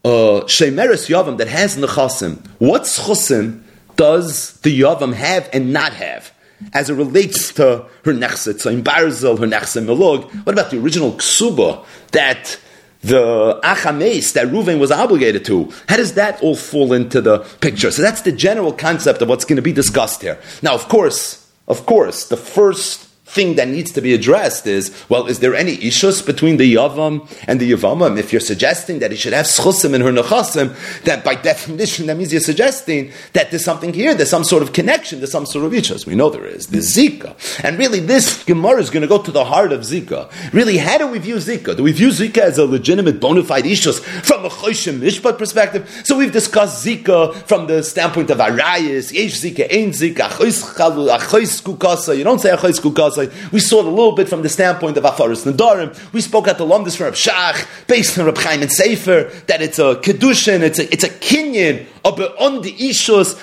Shemeres Yavam that has Nechasim. What Schusim does the Yavam have and not have? As it relates to her Nechse Tzayim Barzel, her Nechse Melog. What about the original Ksuba that the Achames that Reuven was obligated to? How does that all fall into the picture? So that's the general concept of what's going to be discussed here. Now, of course, the first thing that needs to be addressed is, well, is there any ishus between the Yavam and the Yavamim? If you're suggesting that he should have schusim in her nechasim, that by definition, that means you're suggesting that there's something here, there's some sort of connection, there's some sort of ishus. We know there is. There's Zika. And really, this Gemara is going to go to the heart of Zika. Really, how do we view Zika? Do we view Zika as a legitimate bona fide ishus from a Choshim Mishpat perspective? So we've discussed Zika from the standpoint of Arayis, Yesh Zika, Ein Zika, Achois Kukasa. You don't say Achois Kukasa. We saw it a little bit from the standpoint of Afaris Nadarim. We spoke at the Lomdus from Reb Shach, based on Reb Chaim and Sefer, that it's a Kedushin, it's a Kinyan, on the Ishus.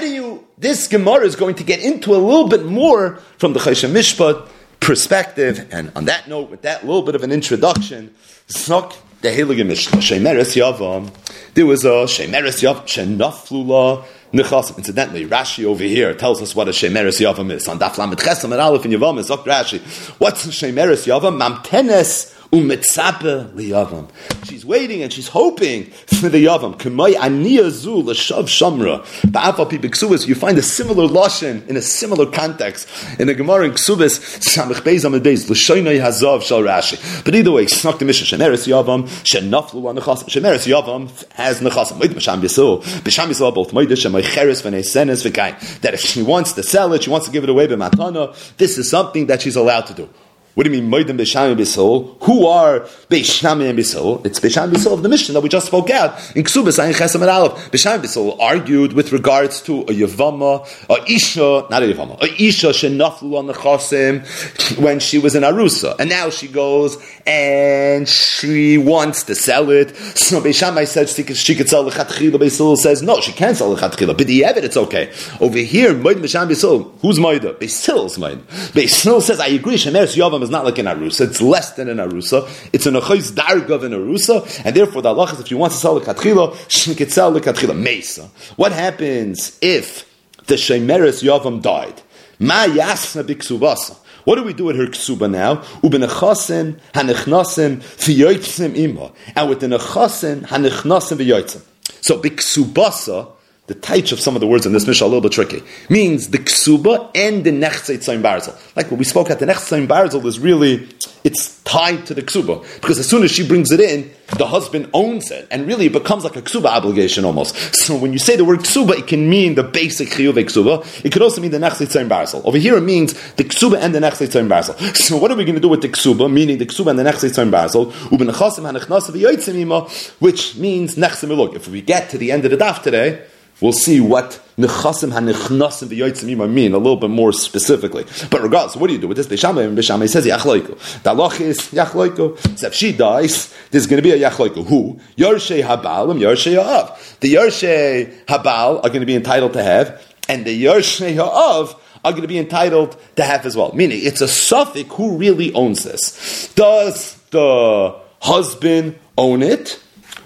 This Gemara is going to get into a little bit more from the Choshen Mishpat perspective. And on that note, with that little bit of an introduction, Snok the Heilige Mishnah, Shemeres Yavam. There was a Shemeres Yavam, Shenaflula Nechasim. Incidentally, Rashi over here tells us what a Shemeres Yavam is. On Daf Lamed Chesam and Aleph in Yavam is Rashi. What's a Shemeres Yavam? Mamtenes umetzape liyavam. She's waiting and she's hoping for the Yavam. K'may aniyazu l'shav shamra. Ba'afal pi b'ksubas, you find a similar lashon in a similar context in the Gemara in Ksubas Samech Beis Amud Beis l'shoynei hazav shal Rashi. But either way, Snok the Mishnah Shemeres Yavam shenaflu l'nechasim. Shemeres Yavam has nechasim. Moed B'Sham Yisrael both moedish and meicheres v'neisenes v'kain. That if she wants to sell it, she wants to give it away b'matana, this is something that she's allowed to do. What do you mean, Moedim Beisham and Bisol? Who are Beisham and Bisol? It's Beisham and Bisol of the Mishnah that we just spoke out in Ksubas Ayin Chesam and Aleph. Beisham and Bisol argued with regards to a Yavama, a Isha, not a Yavama, a Isha shenaflu on the Chosim when she was in Arusa, and now she goes and she wants to sell it. So Beishamai said she could sell the Chatchila. Beisol says no, she can't sell the Chatchila. But the Yevet, it's okay. Over here, Moedim Beisham Bisol. Who's Moedim? Beisil's Moedim. Beisil says I agree. Shemeres Yavam is not like an Arusa, it's less than an Arusa, it's an Achos Darga of an Arusa, and therefore the Allah is if you want to sell the Katchila, she could sell the Katchila Mesa. What happens if the Shemeres Yavam died? Ma Yasna Biksubasa. What do we do with her ksuba now? Ubenechasim hanichnasim v'yotzim ima, and with the nechasim hanichnasim v'yotzim. So biksubasa, the taich of some of the words in this Mishnah a little bit tricky, means the ksuba and the nechse tzayim barzel. Like what we spoke at, the nechse tzayim barzel is really, it's tied to the ksuba. Because as soon as she brings it in, the husband owns it. And really it becomes like a ksuba obligation almost. So when you say the word ksuba, it can mean the basic chiyuv ksuba. It could also mean the nechse tzayim barzel. Over here it means the ksuba and the nechse tzayim barzel. So what are we going to do with the ksuba, meaning the ksuba and the nechse tzayim barzel? Ubenechasim hanichnasim v'yotzim ima, which means nechse milug. If we get to the end of the daf today, we'll see what nechasim hanichnasim v'yotzim ima mean a little bit more specifically. But regardless, what do you do with this? Beishamai and Beishamai says yachloiku. The halach is yachloiku. So if she dies, there's going to be a yachloiku. Who? Yorshei habal and Yorshei ha'av. The Yorshei habal are going to be entitled to have, and the Yorshei ha'av are going to be entitled to have as well. Meaning, it's a suffix who really owns this. Does the husband own it,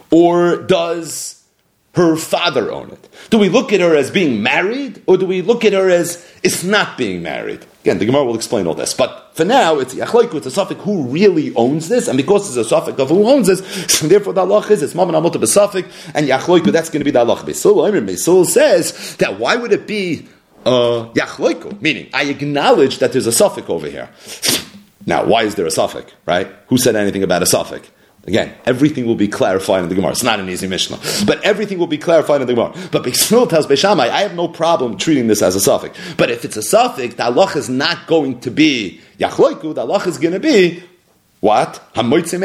or does her father own it? Do we look at her as being married, or do we look at her as it's not being married? Again, the Gemara will explain all this. But for now, it's yachloiku, it's a suffix who really owns this, and because it's a suffix of who owns this, so therefore the halach is, it's maman amot b'suffix, and yachloiku, that's going to be the halach. Beisul says that why would it be yachloiku? Meaning, I acknowledge that there's a suffix over here. Now, why is there a suffix, right? Who said anything about a suffix? Again, everything will be clarified in the Gemara. It's not an easy Mishnah, but everything will be clarified in the Gemara. But Beis Hillel tells Beis Shammai, I have no problem treating this as a suffix. But if it's a suffix, the halacha is not going to be Yachloiku, the halacha is going to be what? So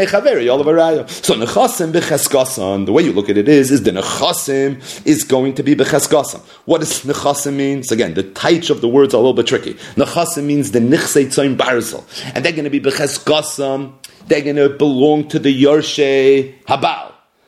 nechasim b'cheskasan, the way you look at it is the nechasim is going to be b'cheskasan. What does nechasim mean? So again, the taich of the words are a little bit tricky. Nechasim means the nichsei tzoyin barzel, and they're going to be b'cheskasan. They're going to belong to the Yorshei Habal.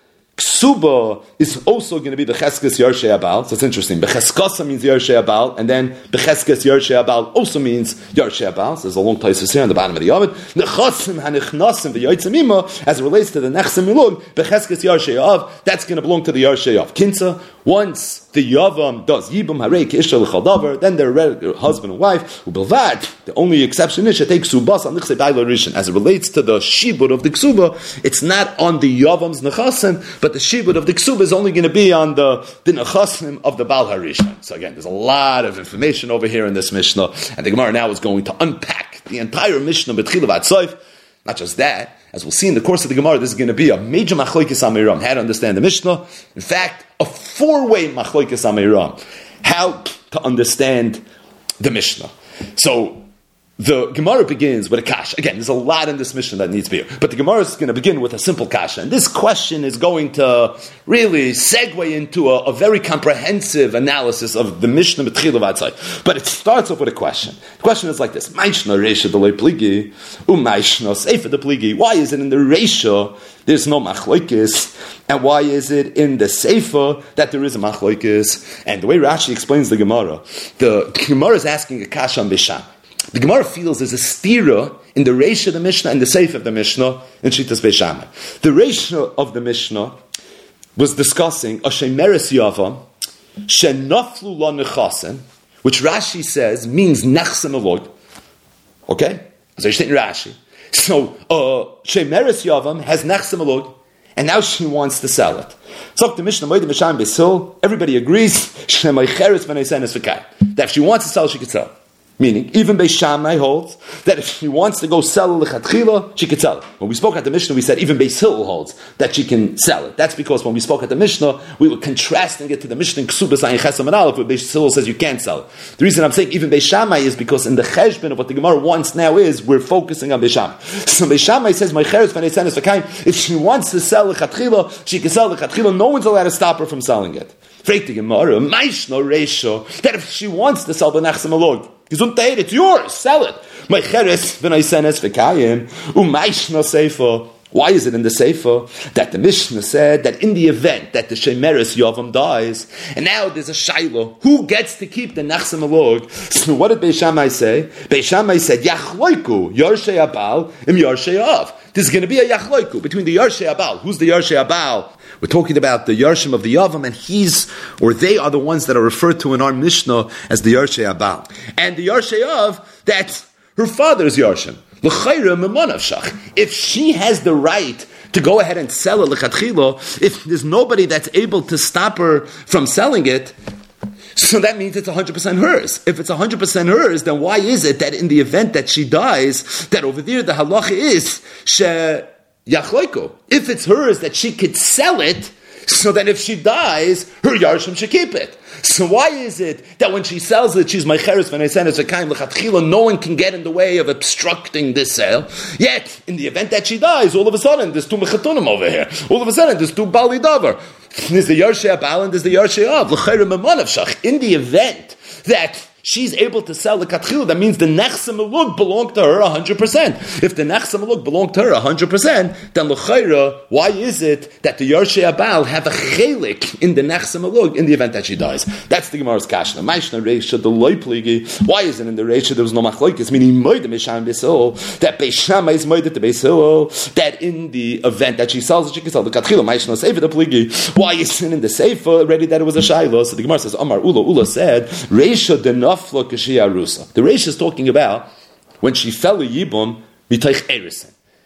Ksuba is also going to be Becheskes Yorshei Habal. So it's interesting. Becheskasa means Yorshei Habal, and then Becheskes Yorshei Habal also means Yorshei Habal. So there's a long place here on the bottom of the Yavod. Nechasim hanichnasim v'yoytzim ima, as it relates to the Nechsim Milug, Becheskes Yorshei Av, that's going to belong to the Yorshei Av. Kinsa, once the Yavam does Yibam Harei K'isha L'chadavar, then they're husband and wife, Ubilvad, the only exception is Shetei Ksubas on Nichsei Baila Rishon. As it relates to the Shibud of the Ksuba, it's not on the Yavam's Nechasim, but the Shibud of the Ksuba is only going to be on the Nechasim of the Baal Harishon. So again, there's a lot of information over here in this Mishnah, and the Gemara now is going to unpack the entire Mishnah B'tchila V'ad Soif. Not just that, as we'll see in the course of the Gemara, this is going to be a major machlokes amiram, how to understand the Mishnah. In fact, a 4-way machlokes amiram, how to understand the Mishnah. So, the Gemara begins with a kasha. Again, there's a lot in this Mishnah that needs to be here. But the Gemara is going to begin with a simple kasha. And this question is going to really segue into a very comprehensive analysis of the Mishnah B'tchila V'ad Soif. But it starts off with a question. The question is like this. Maishna Reisha D'loi Pligi, Maishna Seifa De Pligi. Why is it in the Reisha there's no machlokes? And why is it in the Seifa that there is a machlokes? And the way Rashi explains the Gemara is asking a kasha on Bisham. The Gemara feels there's a stira in the Reisha of the Mishnah and the Seif of the Mishnah in Shittas Beis Shammai. The Reisha of the Mishnah was discussing a Shemeres Yavam Shenaflu La Nechasen, which Rashi says means Nechsem Elog. Okay? So you in Rashi. So Shemeres Yavam has Nechsem Elog, and now she wants to sell it. So the Mishnah Moed Beis Shammai Beis Hillel, everybody agrees that if she wants to sell, she could sell. Meaning, even Beis Shammai holds that if she wants to go sell lechatchila, she could sell it. When we spoke at the Mishnah, we said even Beis Hillel holds that she can sell it. That's because when we spoke at the Mishnah, we were contrasting it to the Mishnah in Ksubas Ayin Chesam and Aleph, where Beis Hillel says you can't sell it. The reason I'm saying even Beis Shammai is because in the cheshbon of what the Gemara wants now is we're focusing on Beis Shammai. So Beis Shammai says, if she wants to sell lechatchila, she can sell lechatchila. No one's allowed to stop her from selling it. Freit the Gemara, Maishno Reisha, that if she wants to sell the Nechsem Elog, Gesundheit, it's yours, sell it. Why is it in the Sefer that the Mishnah said that in the event that the Shemeres Yavam dies, and now there's a Shaila, who gets to keep the Nechsem Elog? So what did Beis Shammai say? Beis Shammai said, Yachloiku, Yorshei Abal, Im Yorshei Av. There's going to be a Yachloiku between the Yorshei Abal. Who's the Yorshei Abal? We're talking about the Yarshim of the Yavam, and they are the ones that are referred to in our Mishnah as the Yarshei Abal. And the Yarshei Av, that her father is Yarshim. If she has the right to go ahead and sell it, if there's nobody that's able to stop her from selling it, so that means it's 100% hers. If it's 100% hers, then why is it that in the event that she dies, that over there the halacha is Yachloiko? If it's hers that she could sell it, so then if she dies, her Yarshim should keep it. So why is it that when she sells it, she's Meicheres v'neisenes v'kaim l'chatchila, no one can get in the way of obstructing this sale? Yet, in the event that she dies, all of a sudden, there's two mechatunim over here. All of a sudden, there's two bali davar. There's the Yarshei Abal and there's the Yarshei Av. L'chayre memanav shach. In the event that she's able to sell the katchila, that means the Nechsem Elug belonged to her 100%. If the Nechsem Elug belonged to her 100%, then l'chayra, why is it that the Yarshei Abal have a chelik in the Nechsem Elug in the event that she dies? That's the Gemara's kashna. Maishna Reisha D'loi Pligi. Why is it in the Reisha there was no machlokes? Meaning moed Beis Shammai Beis Hillel, that Beis Shammai is moed to Beis Hillel, that in the event that she sells it, she can sell the katchila. Maishna Seifa De Pligi. Why is it in the Seifa already that it was a shayla? So the Gemara says, Amar Ula said, Reisha Denaf. The Reish is talking about when she fell a Yibum, Mitaych Erison.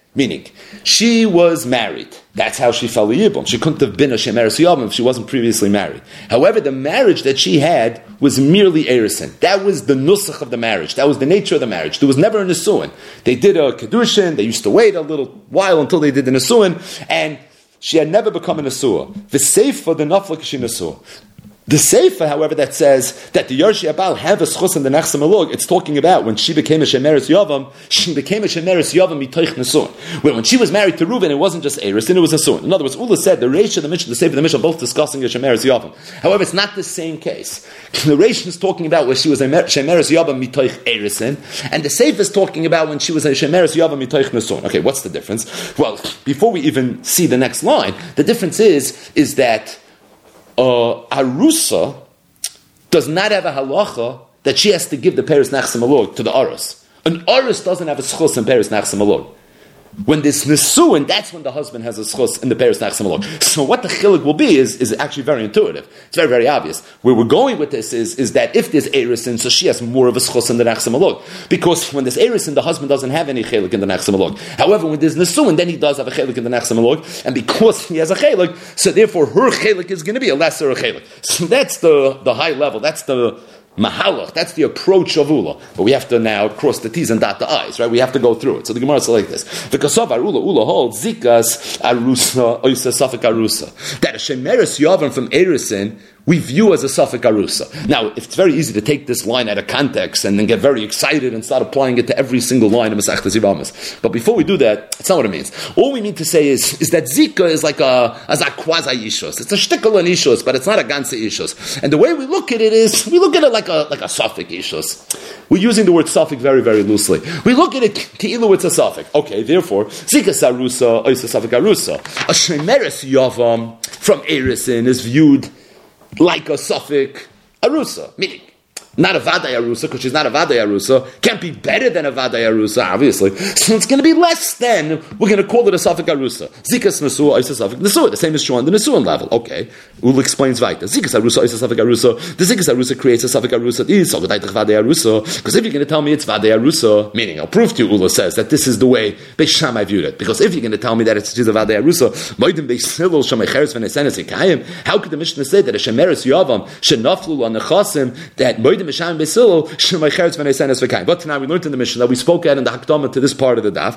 Meaning, she was married. That's how she fell Yibum. She couldn't have been a Shemeres Yavam if she wasn't previously married. However, the marriage that she had was merely Eresin. That was the nusach of the marriage. That was the nature of the marriage. There was never a Nesuin. They did a Kedushin. They used to wait a little while until they did the Nesuin. And she had never become a Nesua. The Seifa, the Nafla Kashi Nesua. The Seifa, however, that says that the Yershi Abal have a schus in the Nechsam Alog, it's talking about when she became a Shemeres Yavam, she became a Shemeres Yavam mitoich Nesuin. When she was married to Reuven, it wasn't just Eris, and it was Nesuin. In other words, Ula said the Reish of the Mishnah, the Seifa of the Mishnah, both discussing a Shemeres Yavam. However, it's not the same case. The Reish is talking about where she was a Shemeres Yavam mitoich Erisin, and the Seifa is talking about when she was a Shemeres Yavam mitoich Nesuin. Okay, what's the difference? Well, before we even see the next line, the difference is that Arusa does not have a halacha that she has to give the Peres Nachsim Alog to the Aros. An Aros doesn't have a schus in Peres Nachsim Alog. When there's Nesuin, that's when the husband has a schus in the Peres Nachsim Alog. So what the chilik will be is actually very intuitive. It's very, very obvious. Where we're going with this is that if there's Erisin, so she has more of a schus in the Nachsim Alog. Because when there's Erisin, the husband doesn't have any chilik in the Nachsim Alog. However, when there's Nesuin, then he does have a chilik in the Nachsim Alog. And because he has a chilik, so therefore her chilik is going to be a lesser chilik. So that's the high level. That's the Mahalach, that's the approach of Ula. But we have to now cross the T's and dot the I's, right? We have to go through it. So the Gemara is like this. The Kasav Ula holds Zikas Arusa, Oisa Safik Arusa. That a Shemeres Yavam from Erisin, we view as a Safik Arusa. Now, it's very easy to take this line out of context and then get very excited and start applying it to every single line of Masechtas Yevamos. But before we do that, that's not what it means. All we mean to say is that Zika is like a quasi-Ishus. It's a shtickle in Ishus, but it's not a ganze Ishus. And the way we look at it is, we look at it like a Safik Ishus. We're using the word Safik very, very loosely. We look at it, Te'ilu, it's a Safik. Okay, therefore, Zika Sarusa, Oisa Safik Arusa. A Shemeres Yavam from Erisin is viewed like a Safik Arusa, meaning not a Vadai Arusa, because she's not a Vadai Arusa, can't be better than a Vadai Arusa, obviously. So it's going to be less than, we're going to call it a Safik Arusa. Zikas Nesua, Isa Safik Nesua. The same is true on the Nesuan level. Okay. Ul explains weiter. Zikas Arusa, Isa Safik Arusa. The Zikas Arusa creates a Safik Arusa. Because if you're going to tell me it's Vadai Arusa, meaning I'll prove to you, Ula says, that this is the way Beis Shammai viewed it. Because if you're going to tell me that she's a Vadai Arusa, how could the Mishnah say that a Shemeres Yavam shenaflu on the Chasim, that but now we learned in the Mishnah that we spoke at in the Hakdama to this part of the daf,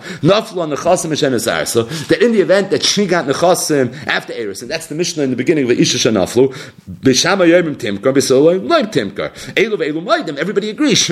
that in the event that she got nechasim after Eris, and that's the Mishnah in the beginning of the Isha Shanaflu, everybody agrees,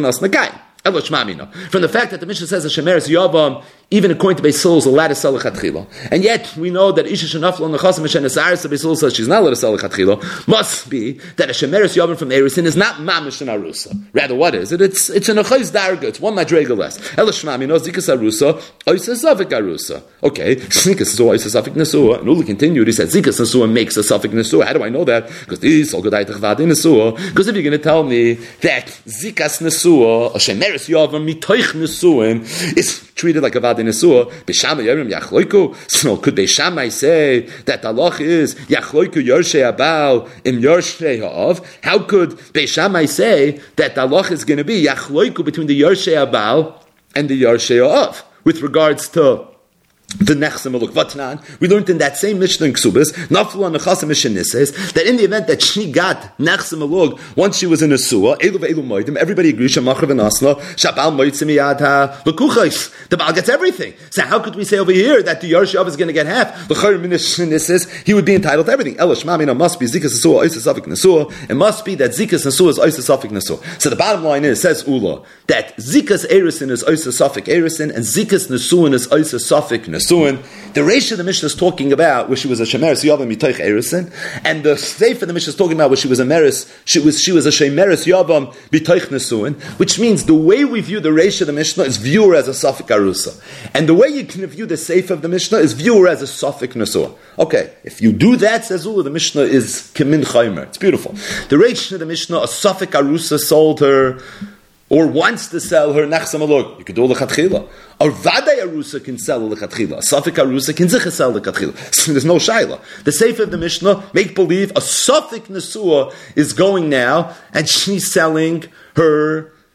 from the fact that the Mishnah says a Shemeres Yavam, even according to Beis Hillel, is allowed to sell a chatchila, and yet we know that Isha Shanaflu on the Chasim Mishenes Arsa, Beis Hillel says she's not allowed to sell a chatchila, must be that a Shemeres Yavam from Erisin is not mamish in Arusa. Rather, what is it? It's an achayz darga. It's one madrega less. Ela shmamino zikas Arusa, oisa safik Arusa. Okay, zikas nesua, oisa safik nesua. And Uli continued. He said zikas nesua makes a safik nesua. How do I know that? Because this all godaytach vadi nesua. Because if you're going to tell me that zikas nesua, a Shemeres Yavam mitoich nesuim, is treated like a vadi nesua, Beishamai Yerim Yachloiku. So could Beishamai say that the halach is Yachloiku Yorshei Abal im Yorshei Ha'av? How could Beishamai say that the halach is going to be Yachloiku between the Yorshei Abal and the Yorshei Ha'av with regards to the Nechsem Aluk Vatnan? We learned in that same Mishnah in Ksubas, Naflu on the Chasam Mishnah says that in the event that she got Nechsem Aluk once she was in a Suah, Elu ve'elu moedim, everybody agrees, Shemachar v'nasna, Shabal moetzim yad ha'lekuchais. The Baal gets everything. So how could we say over here that the Yarshav is going to get half? The Chayr Mishnah says he would be entitled to everything. Elash Mamina must be Zikas Nesuah, Oisa Safik Nesuah. It must be that Zikas Nesuah is Oisa Safik Nesuah. So the bottom line is, says Ula, that Zikas Erisin is Oisa Safik Erisin, and Zikas Nesuah is Oisa Safik Nesuah. The Reish of the Mishnah is talking about where she was a Shemeres Yavam mitoich Erisin, and the Seif of the Mishnah is talking about where she was a Meres, she was a Shemeres Yavam mitoich Nesuin, which means the way we view the Reish of the Mishnah is view her as a Safik Arusa, and the way you can view the Seif of the Mishnah is view her as a Safik Nesuah. Okay, if you do that, says Ula, the Mishnah is Kemin Chaimer. It's beautiful. The Reish of the Mishnah, a Safik Arusa sold her, or wants to sell her Nechsem Aluk. You could do lechatchila. Or Vadai Arusa can sell lechatchila. Safik Arusa can zicha sell lechatchila. So there's no shaila. The Seif of the Mishnah make believe a Safik Nesua is going now, and she's selling her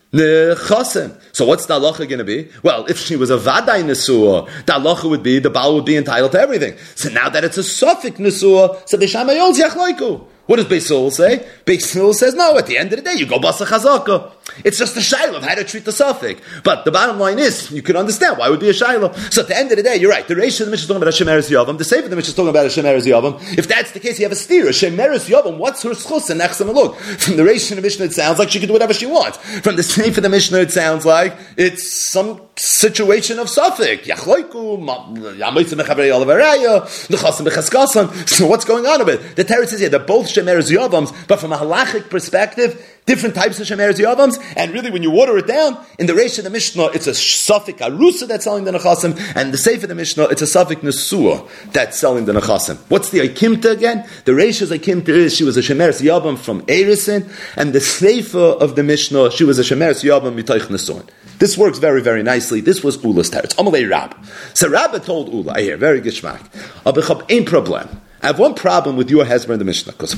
Nechasim. So what's the halacha going to be? Well, if she was a vaday nesua, the halacha would be the baal would be entitled to everything. So now that it's a suffix nesua, so Beis Shammai holds yachloiku. What does Beis Hillel say? Beis Hillel says, no, at the end of the day, you go basa chazaka. It's just a shayla of how to treat the suffix. But the bottom line is, you can understand why it would be a shayla. So at the end of the day, you're right. The Reish of the Mishnah is talking about a Shemeres Yavam. The Sefer of the Mishnah is talking about a Shemeres Yavam. If that's the case, you have a steer. A Shemeres Yavam, what's her schus and nechsam alug? From the Reish of the Mishnah, it sounds like she can do whatever she wants. From the Sefer of the Mishnah, it sounds like it's some situation of suffix. Yachloiku, yamoitzim mechavrei olavaraya, nechasim bechaskasan. So what's going on with it? The Torah says here, they're both Shemeres Yavams, but from a halachic perspective, different types of Shemeres Yavams, and really when you water it down, in the Reish of the Mishnah, it's a suffix arusa that's selling the nechasim, and the Sefer of the Mishnah, it's a suffix nesua that's selling the nechasim. What's the Aikimta again? The Reish of Aikimta is she was a Shemeres Yavam from Erisin, and the Sefer of the Mishnah, she was a Shemeres Yavam mitoich nesuin. This works very, very nicely. This was Ula's teretz. Amalei Rab. So Rabba told Ula, I hear, very geschmack. Abichab, ein problem. I have one problem with your husband in the Mishnah, because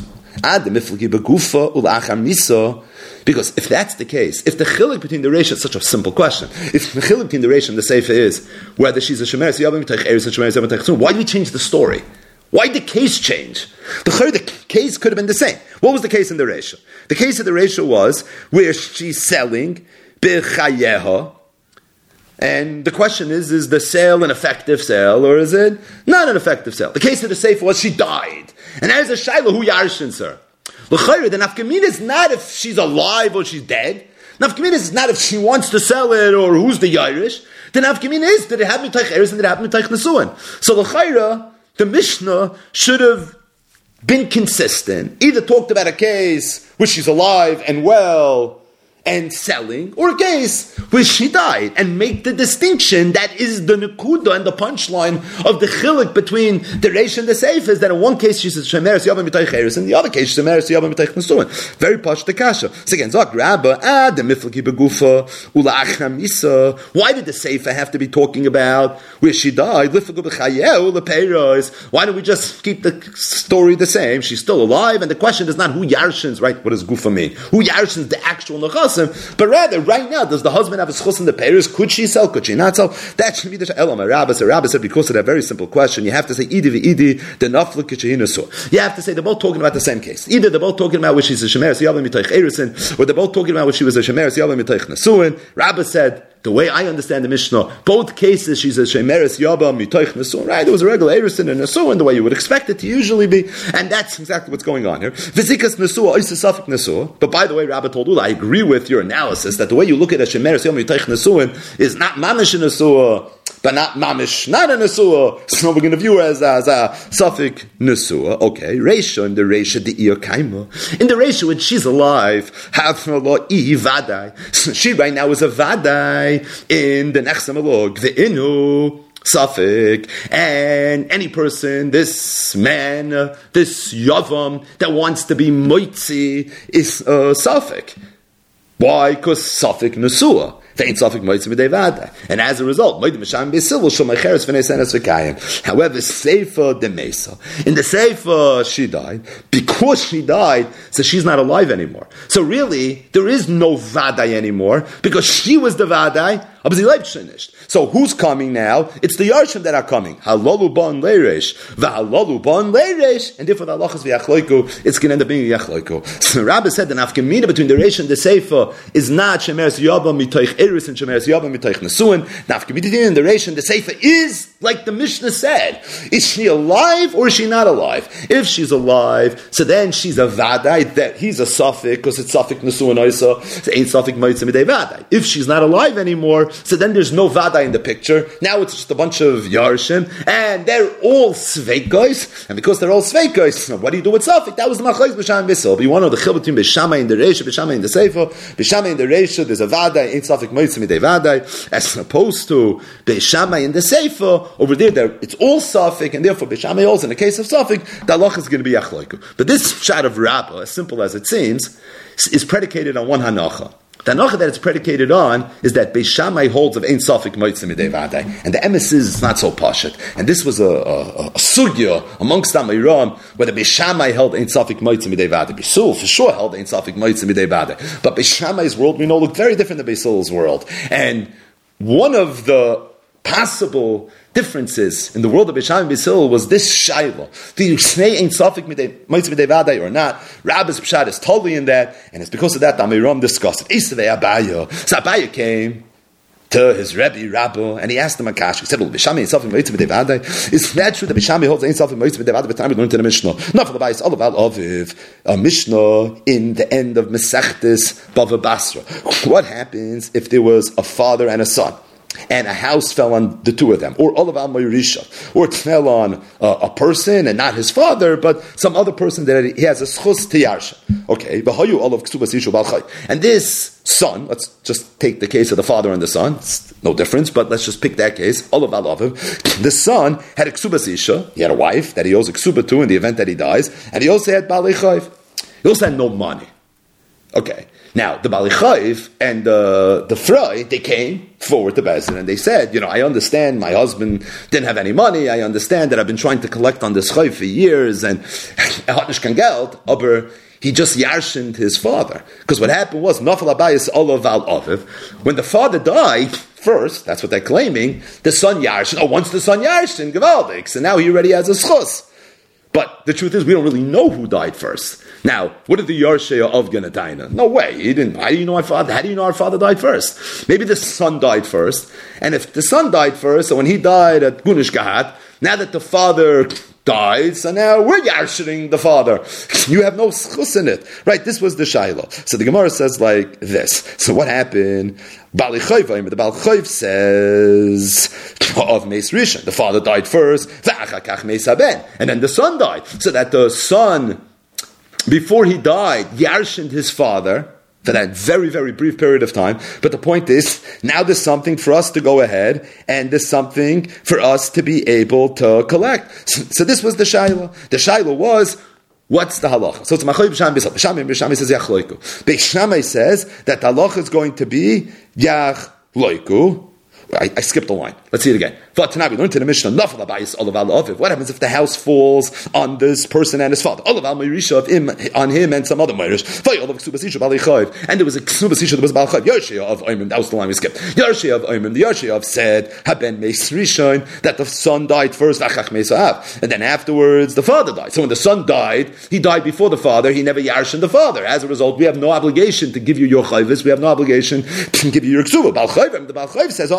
if that's the case, if the chiluk between the Reish is such a simple question, if the chiluk between the Reish and the Sefer is whether she's a Shemeres Yavam Mitoich Eris and Shemeres Yavam Mitoich Nesuin, why do we change the story? Why did the case change? The case could have been the same. What was the case in the Reish? The case of the Reish was where she's selling b'chayeha. And the question is the sale an effective sale, or is it not an effective sale? The case of the Sefer was she died. And there's a shayla, who yarshins her? L'chayre, the nafkamina is not if she's alive or she's dead. Nafkamina is not if she wants to sell it or who's the Irish. The nafkamina is that it had mitaych eres and it had mitaych nesuin. So l'chayre, the Mishnah should have been consistent. Either talked about a case where she's alive and well and selling, or a case where she died, and make the distinction that is the nekuda and the punchline of the chilik between the Reish and the Sefer, is that in one case she's a Shemeres Yavam Mitoich Eris, and in the other case she's Shemeres Yavam Mitoich Nesuin. Very posh the kasha. So again, Zok Rabba, the miflaki begufa, ula'acham isa. Why did the Sefer have to be talking about where she died? Why don't we just keep the story the same? She's still alive, and the question is not who yarshins, right? What does gufa mean? Who yarshins the actual nechas? But rather, right now, does the husband have a schus in the peiros? Could she sell? Could she not sell? That should be the Elam. Rabbi said, because of that very simple question, you have to say idi v'idi the naflik k'shehinasu. You have to say they're both talking about the same case. Either they're both talking about where she's a shemeres yavam mitoich erisin, or they're both talking about where she was a shemeres yavam mitoich nesuin. Rabbi said, the way I understand the Mishnah, both cases she's a shemeres yavam mitoich nesuin. Right? There was a regular erisin and nesuin, the way you would expect it to usually be, and that's exactly what's going on here. V'zikas nesua oisa safik nesua. But by the way, Rabbi told Ula, I agree with your analysis that the way you look at a shemeres yavam mitoich nesuin is not mamish nesua, but not mamish, not a nesua. So we're going to view her as a suffix nesua. Okay, Reisha, in the Reisha the Iyah Kaima. In the Reisha, when she's alive, have lo I vadai. So she right now is a vadai in the Nechsamalog, the Inu. Safik, and any person, this man, this yavam that wants to be moitzi is Safik. Why? Because Safik nesua. And as a result, however, Sefer de Mesa. In the Sefer, she died. Because she died, so she's not alive anymore. So really, there is no Vadai anymore, because she was the Vadai, aber sie lebt schon nicht. So who's coming now? It's the Yarshim that are coming. Halalu ban leiresh, v'halalu ban leiresh, and therefore the halachas v'yachloiku, it's going to end up being yachloiku. So Rabbi said the nafkamina between the Reish and the Sefer is not shemeres yavam mitoich eris and shemeres yavam mitoich nesuin. Nafkamina in the Reish and the Sefer is like the Mishnah said. Is she alive or is she not alive? If she's alive, so then she's a vadai. That he's a suffix because it's suffix nesuin oisa. So ain't suffix moitzi midei vadai. If she's not alive anymore, so then there's no Vada in the picture. Now it's just a bunch of Yarshim, and they're all Sveikos, and because they're all Sveikos, what do you do with Safik? That was the Machlokes B'Shamai Bissel. But you want to know the Chil between Beis Shammai in the Reisha, Beis Shammai in the Sefer. Beis Shammai in the Reisha, there's a Vada, ain't Safik Moitzi Midei Vada, as opposed to Beis Shammai in the Sefer, over there, it's all Safik, and therefore Beis Shammai also, in the case of Safik, the halach is going to be Yachloiku. But this shot of Rabbah, as simple as it seems, is predicated on one Hanacha. The halacha that it's predicated on is that Beis Shammai holds of Ein Safek Motzei Midei Vadai, and the emes is it's not so pashut. And this was a sugya amongst Amiram where the Beis Shammai held Ein Safek Motzei Midei Vadai. Beisul for sure held Ein Safek Motzei Midei Vadai, but Beis Shammai's world we know looked very different than Beisul's world. And one of the possible differences in the world of Beis Shammai and Beisul was this shayla. Do you say Ein Safek Motzei Midei Vadai or not? Rabbi's Pshat is totally in that, and it's because of that Amiram discussed it. Isavei Abaya. So Abaya came to his Rebbe, Rabbi, and he asked him a kasha. He said, well, Beis Shammai Ein Safek Motzei Midei Vadai. Is that true that Beis Shammai holds Ein Safek Motzei Midei Vadai? But time we learned in the Mishnah. Not for the Bayis, all about Aviv. A Mishnah in the end of Mesechtes Bava Basra. What happens if there was a father and a son, and a house fell on the two of them, or Olav al Moirisha, or it fell on a person and not his father, but some other person that he has a schus to yarsha. Okay, v'hayu olav ksubas yishu bal chay. And this son, let's just take the case of the father and the son. It's no difference, but let's just pick that case. Olav al aviv. The son had a ksubas yisha. He had a wife that he owes a ksuba to in the event that he dies, and he also had balei chayv. He also had no money. Okay. Now, the Bali Chayv and the Frey, they came forward to Bezdin and they said, I understand my husband didn't have any money. I understand that I've been trying to collect on this Chayv for years and hat nicht kein Geld, aber he just yarshened his father. Because what happened was, Nafal Abayis Olav al Aviv, when the father died, first, that's what they're claiming, the son yarshened. Once the son yarshened, Gevaldik, so now he already has a schus. But the truth is, we don't really know who died first. Now, what did the Yarshaya of Genadaina? No way, he didn't. How do you know our father died first? Maybe the son died first. And if the son died first, so when he died at Gunish Gahat, now that the father died, so now we're yarshening the father. You have no schus in it. Right, this was the Shaila. So the Gemara says like this. So what happened? The Baal Chayv says of Meis Rishon, the father died first, and then the son died. So that the son, before he died, yarshened his father for that very, very brief period of time. But the point is, now there's something for us to go ahead, and there's something for us to be able to collect. So this was the Shaila. The Shaila was, what's the halacha? So it's Machoy B'Sham B'Sal. Beis Shammai says Yachloiku. Beis Shammai says that the halacha is going to be Yachloiku. I skipped a line. Let's see it again. What happens if the house falls on this person and his father? On him and some other Moirish. And there was a Ksubas that was Baal Chayv. Yarshaya of Oimim. That was the line we skipped. Yarshaya of Oimim. The Yarshaya of said, Haben Meis Rishon, that the son died first, and then afterwards the father died. So when the son died, he died before the father, he never yarshened the father. As a result, we have no obligation to give you your chayvis, we have no obligation to give you your ksuba. Baal Chayv, the Baal Chayv says,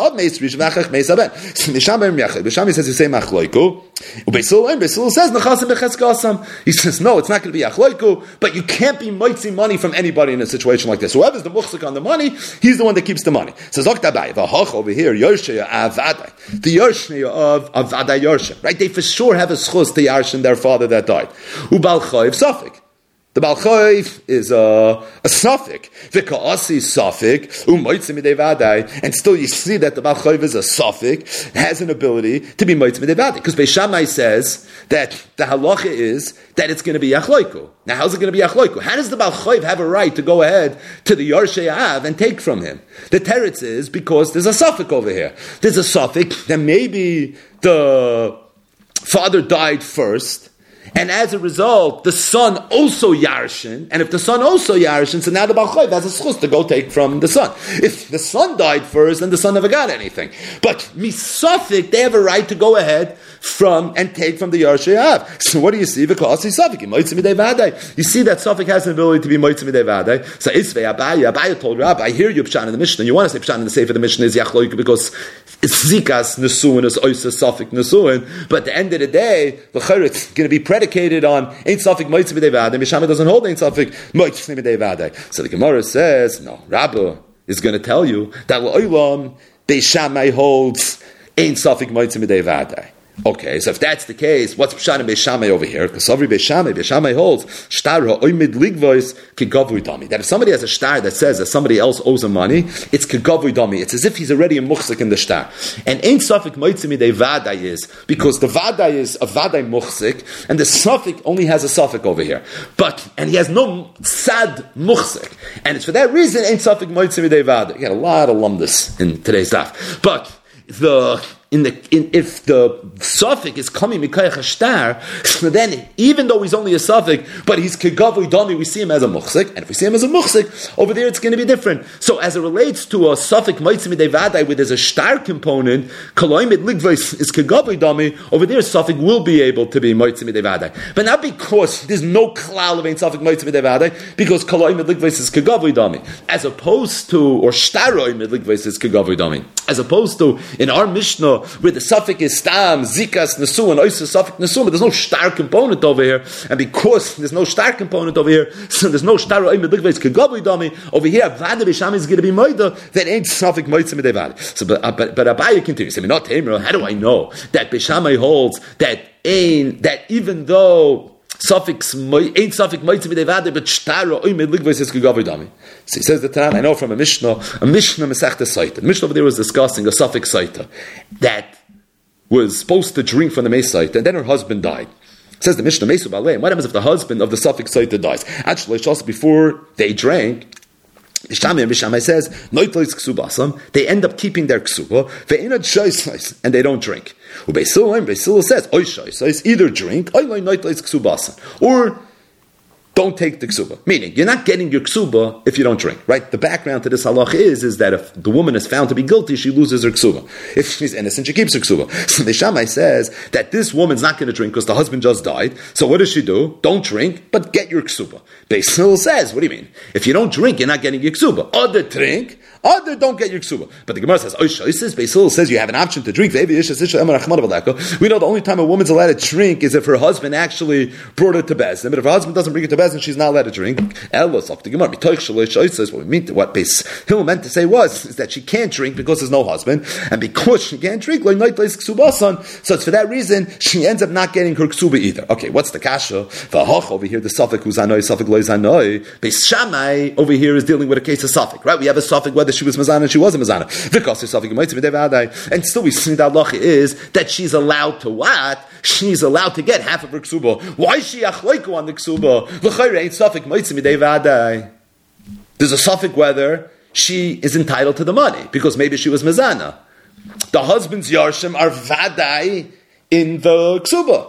Shammai says, you say machloiku. Beisul says, nechasim b'cheskasam. He says, no, it's not going to be achloiku, but you can't be moitzi money from anybody in a situation like this. Whoever's the muchzik on the money, he's the one that keeps the money. Says, v'hach over here, Yarshaya avadai. The Yarshaya of avadai Yarsha. Right? They for sure have a schus to yarshin their father that died. Ubal chayv safik. The Baal Chayv is a suffix. V'ka'asi suffix, u'moitzim midei vadai. And still you see that the Baal Chayv is a suffix, has an ability to be moitzim midei vadai. Because Beis Shammai says that the halacha is that it's going to be yachloiku. Now how's it going to be yachloiku? How does the Baal Chayv have a right to go ahead to the Yarshei Av and take from him? The teretz is because there's a suffix over here. There's a suffix that maybe the father died first, and as a result, the son also yarshin, and if the son also yarshin, so now the Baal Chayv has a schus to go take from the son. If the son died first, then the son never got anything. But misafik, they have a right to go ahead from and take from the Yarshei Av. So what do you see? You see that Safik has an ability to be moitzim midei vadai. So Isvei Abaya told Rabbi, I hear you pshan in the Mishnah. You want to say pshan in the Sefer the Mishnah is yachloik because it's zikas nesuin, it's oisa Safik nesuin. But at the end of the day, the chayr it's going to be predicated on ain't Safik moitzim midei vadai. Beis Shammai doesn't hold ain't Safik moitzim midei vadai. So the Gemara says, no, Rabbi is going to tell you that l'olam Beis Shammai holds ain't Safik moitzim midei vadai. Okay, so if that's the case, what's Pshat and Beis Shammai over here? Because every Beis Shammai holds shtar ha'oimid ligvois kegavui dami. That if somebody has a shtar that says that somebody else owes him money, it's kegavui dami. It's as if he's already a muchzik in the shtar. And ein safik moitzi midei vadai is because the vadai is a vadai muchzik, and the safik only has a safik over here. And he has no sad muchzik, and it's for that reason ein safik moitzi midei vadai. You got a lot of lumdus in today's daf, but if the suffix is coming mikayach shtar, then even though he's only a suffix, but he's kegavui dami, we see him as a muchzik, and if we see him as a muchzik, over there it's going to be different. So as it relates to a suffix moitzi midei vadai, where there's a shtar component, kaloimid ligvais is kegavui dami, over there suffix will be able to be moitzi midei vadai, but not because there's no klal of ein suffix moitzi midei vadai, because kaloimid ligvais is kegavui dami, as opposed to, or shtaroimid ligvais is kegavui dami, as opposed to in our Mishnah, where the suffix is stam, zikas, nesu, and oisa suffix nesu, but there's no star component over here, and because there's no star component over here, so there's no star oimid ligvais kegavui dami, over here, vada Beis Shammai is going to be moida, that ain't suffix moitzi midei vadai. So, but Abaye continues, not Tamer, how do I know that Beis Shammai holds that even though suffix ain't suffix moitzi midei vadai, but shtara oimid ligvais is kegavui dami. So he says the Tanan, I know from a Mishnah Masechta Saita. The Mishnah over there was discussing a suffix Saita that was supposed to drink from the Meis Saita, and then her husband died. It says the Mishnah, Meisu Balei, what happens if the husband of the suffix Saita dies? Actually, just before they drank, Beis Shammai says, they end up keeping their ksuba, and they don't drink. Beis Hillel says, either drink, or don't take the ksuba. Meaning, you're not getting your ksuba if you don't drink, right? The background to this halach is that if the woman is found to be guilty, she loses her ksuba. If she's innocent, she keeps her ksuba. So the Shammai says that this woman's not going to drink because the husband just died. So what does she do? Don't drink, but get your ksuba. Beis Hillel says, what do you mean? If you don't drink, you're not getting your ksuba. Other drink, other don't get your ksuba. But the Gemara says, Beis Hillel says you have an option to drink. We know the only time a woman's allowed to drink is if her husband actually brought her to Bezdin. But if her husband doesn't bring her to Bezdin, she's not allowed to drink. What Beis Hillel meant to say is that she can't drink because there's no husband, and because she can't drink, so it's for that reason she ends up not getting her ksuba either. Okay, what's the kasha? Over here, the suffix uzanoi, suffix lo zanoi. Beis Shammai over here is dealing with a case of suffix, right? We have a suffix whether she was mazana and she wasn't mazana. And still we see that halacha is that she's allowed to what? She's allowed to get half of her ksuba. Why is she achleiku on the ksuba? There's a suffix whether she is entitled to the money, because maybe she was mazana. The husband's yarshim are vadai in the ksuba.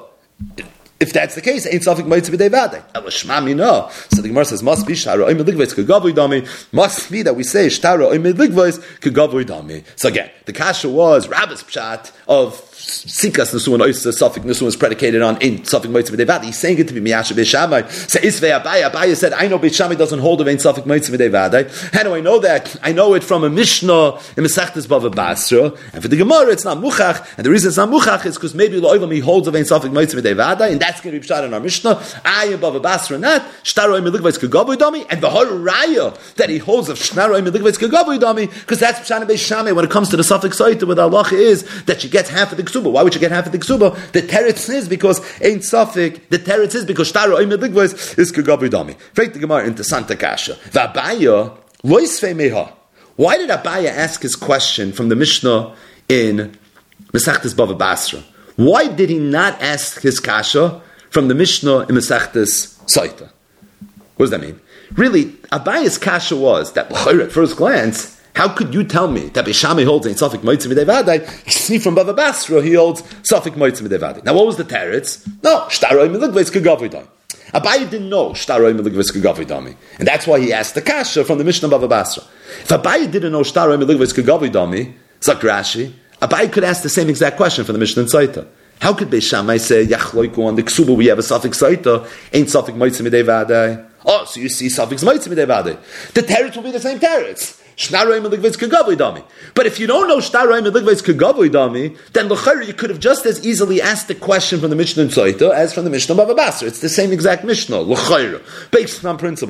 If that's the case, ain't suffix moitzi midei vadai. Elashmami no. So the Gemara says must be shtara oimid ligvais kegavui dami. Must be that we say shtara oimid ligvais kegavui dami. So again, the kasha was Rabbi's pshat of sikas nesu and oisa suffix nesu is predicated on in suffix moitzi midei vadai. He's saying it to be miyasha Beis Shammai. So Isvei Abaye. Abaye said, I know Beis Shammai doesn't hold of in suffix moitzi midei vadai. How do I know that? I know it from a Mishnah in Masechtas Bava Basra, and for the Gemara it's not muchach. And the reason it's not muchach is because maybe lo'olam he holds of in suffix moitzi midei vadai, and that's going to be pshat in our Mishnah. I above a Basra not shtaro imiligvais kegavui dami, and the whole raya that he holds of shtaro imiligvais kegavui dami, because that's pshat in Beis Shammai when it comes to the suffix saita, where the halacha is that she gets half of the ksuba. Why would she get half of the ksuba? The teretz is because ain't suffix. The teretz is because shtaro imiligvais is kegavui dami. Break the Gemara into Santa Kasha. V'Abaye loisvei meha. Why did Abaye ask his question from the Mishnah in Masechtas Bava Basra? Why did he not ask his kasha from the Mishnah in Masechtas Saita? What does that mean? Really, Abaye's kasha was that at first glance, how could you tell me that Beis Shammai holds in suffix moitzi midei vadai? You see from Bava Basra he holds suffix moitzi midei vadai. Now what was the teretz? No, shtaroi miligvais kegavui dami. Abaye didn't know shtaroi miligvais kegavui dami, and that's why he asked the kasha from the Mishnah Bava Basra. If Abaye didn't know shtaroi miligvais kegavui dami, Zak Rashi, Abaye could ask the same exact question from the Mishnah in Saita. How could Beis Shammai say yachloiku on the ksuba we have a suffix saita ain't suffix moitzi midei vadai? Oh, so you see suffix moitzi midei vadai. The teretz will be the same teretz. Shnaroim eligvais kegavui dami. But if you don't know shnaroim eligvais kegavui dami, then l'chayr you could have just as easily asked the question from the Mishnah in Saita as from the Mishnah Bava Basra. It's the same exact Mishnah l'chayr, based on principle.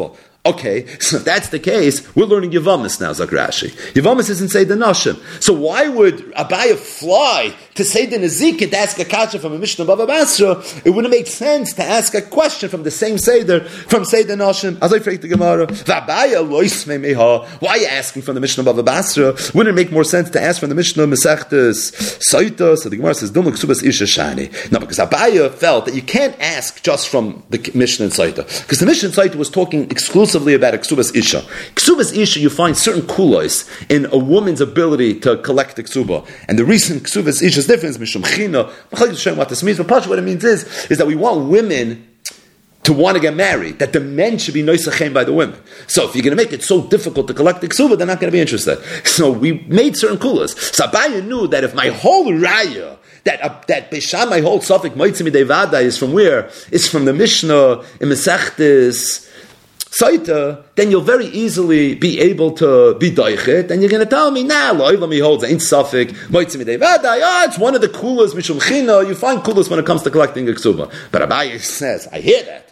Okay, so if that's the case, we're learning Yavamis now, Zak Rashi. Yavamis isn't Seder Nashim. So why would Abaya fly to Seder Nezikin to ask a kasha from a Mishnah Bava Basra? It wouldn't make sense to ask a question from the same Seder, from Seder Nashim. As I phrase the Gemara, V'Abaya loismei meha. Why are you asking from the Mishnah Bava Basra? Wouldn't it make more sense to ask from the Mishnah Mesechtes Saita? So the Gemara says, Dum Ksubas Isha Shani. No, because Abaya felt that you can't ask just from the Mishnah and Saita. Because the Mishnah and Saita was talking exclusively about a Ksubas Isha. Ksubas Isha, you find certain kulos in a woman's ability to collect the Ksuba. And the reason Ksubas Isha is different is Mishum China. What this means, but what it means is that we want women to want to get married, that the men should be noisachem by the women. So if you're going to make it so difficult to collect the Ksuba, they're not going to be interested. So we made certain kulos. So Abaya knew that if my whole raya, that Beis Shammai holds Safek Moitzim Midei Vada is from where? It's from the Mishnah in Mesechtes Saita, then you'll very easily be able to be doichet, and you're going to tell me, lo'olam he holds ain't Safek Moitzim Midei Vada. It's one of the coolest Mishum China. You find coolest when it comes to collecting a ksuba. But Abaye says, I hear that.